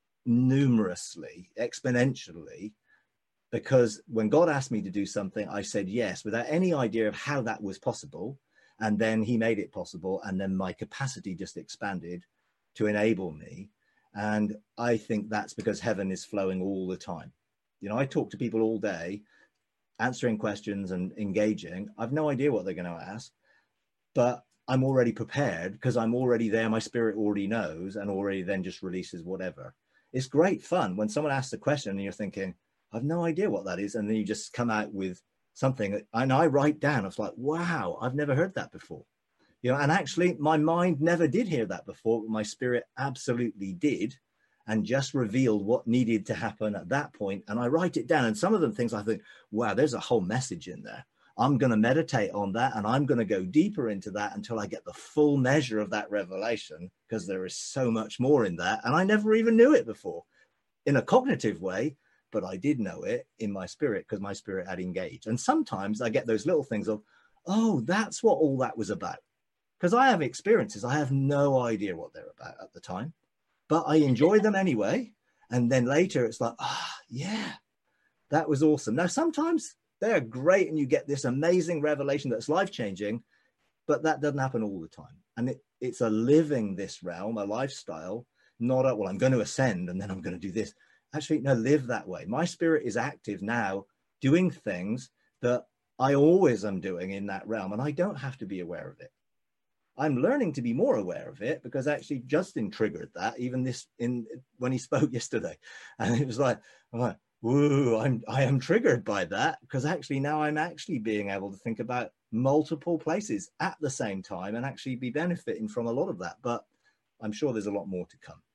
numerously, exponentially, because when God asked me to do something, I said yes, without any idea of how that was possible. And then he made it possible. And then my capacity just expanded to enable me. And I think that's because heaven is flowing all the time. You know, I talk to people all day, answering questions and engaging. I've no idea what they're going to ask, but I'm already prepared because I'm already there. My spirit already knows and already then just releases whatever. It's great fun when someone asks a question and you're thinking, I've no idea what that is. And then you just come out with something and I write down, it's like, wow, I've never heard that before. You know, and actually my mind never did hear that before, but my spirit absolutely did, and just revealed what needed to happen at that point. And I write it down. And some of them things I think, wow, there's a whole message in there. I'm going to meditate on that, and I'm going to go deeper into that until I get the full measure of that revelation, because there is so much more in that. And I never even knew it before in a cognitive way, but I did know it in my spirit because my spirit had engaged. And sometimes I get those little things of, oh, that's what all that was about. Because I have experiences, I have no idea what they're about at the time, but I enjoy them anyway. And then later it's like, yeah, that was awesome. Now, sometimes they're great and you get this amazing revelation that's life-changing, but that doesn't happen all the time. And it's a living this realm, a lifestyle, not a, well, I'm going to ascend and then I'm going to do this. Actually, no, live that way. My spirit is active now, doing things that I always am doing in that realm, and I don't have to be aware of it. I'm learning to be more aware of it because actually Justin triggered that, even this when he spoke yesterday. And it was like, I'm like, woo, I am triggered by that, because actually now I'm actually being able to think about multiple places at the same time and actually be benefiting from a lot of that. But I'm sure there's a lot more to come.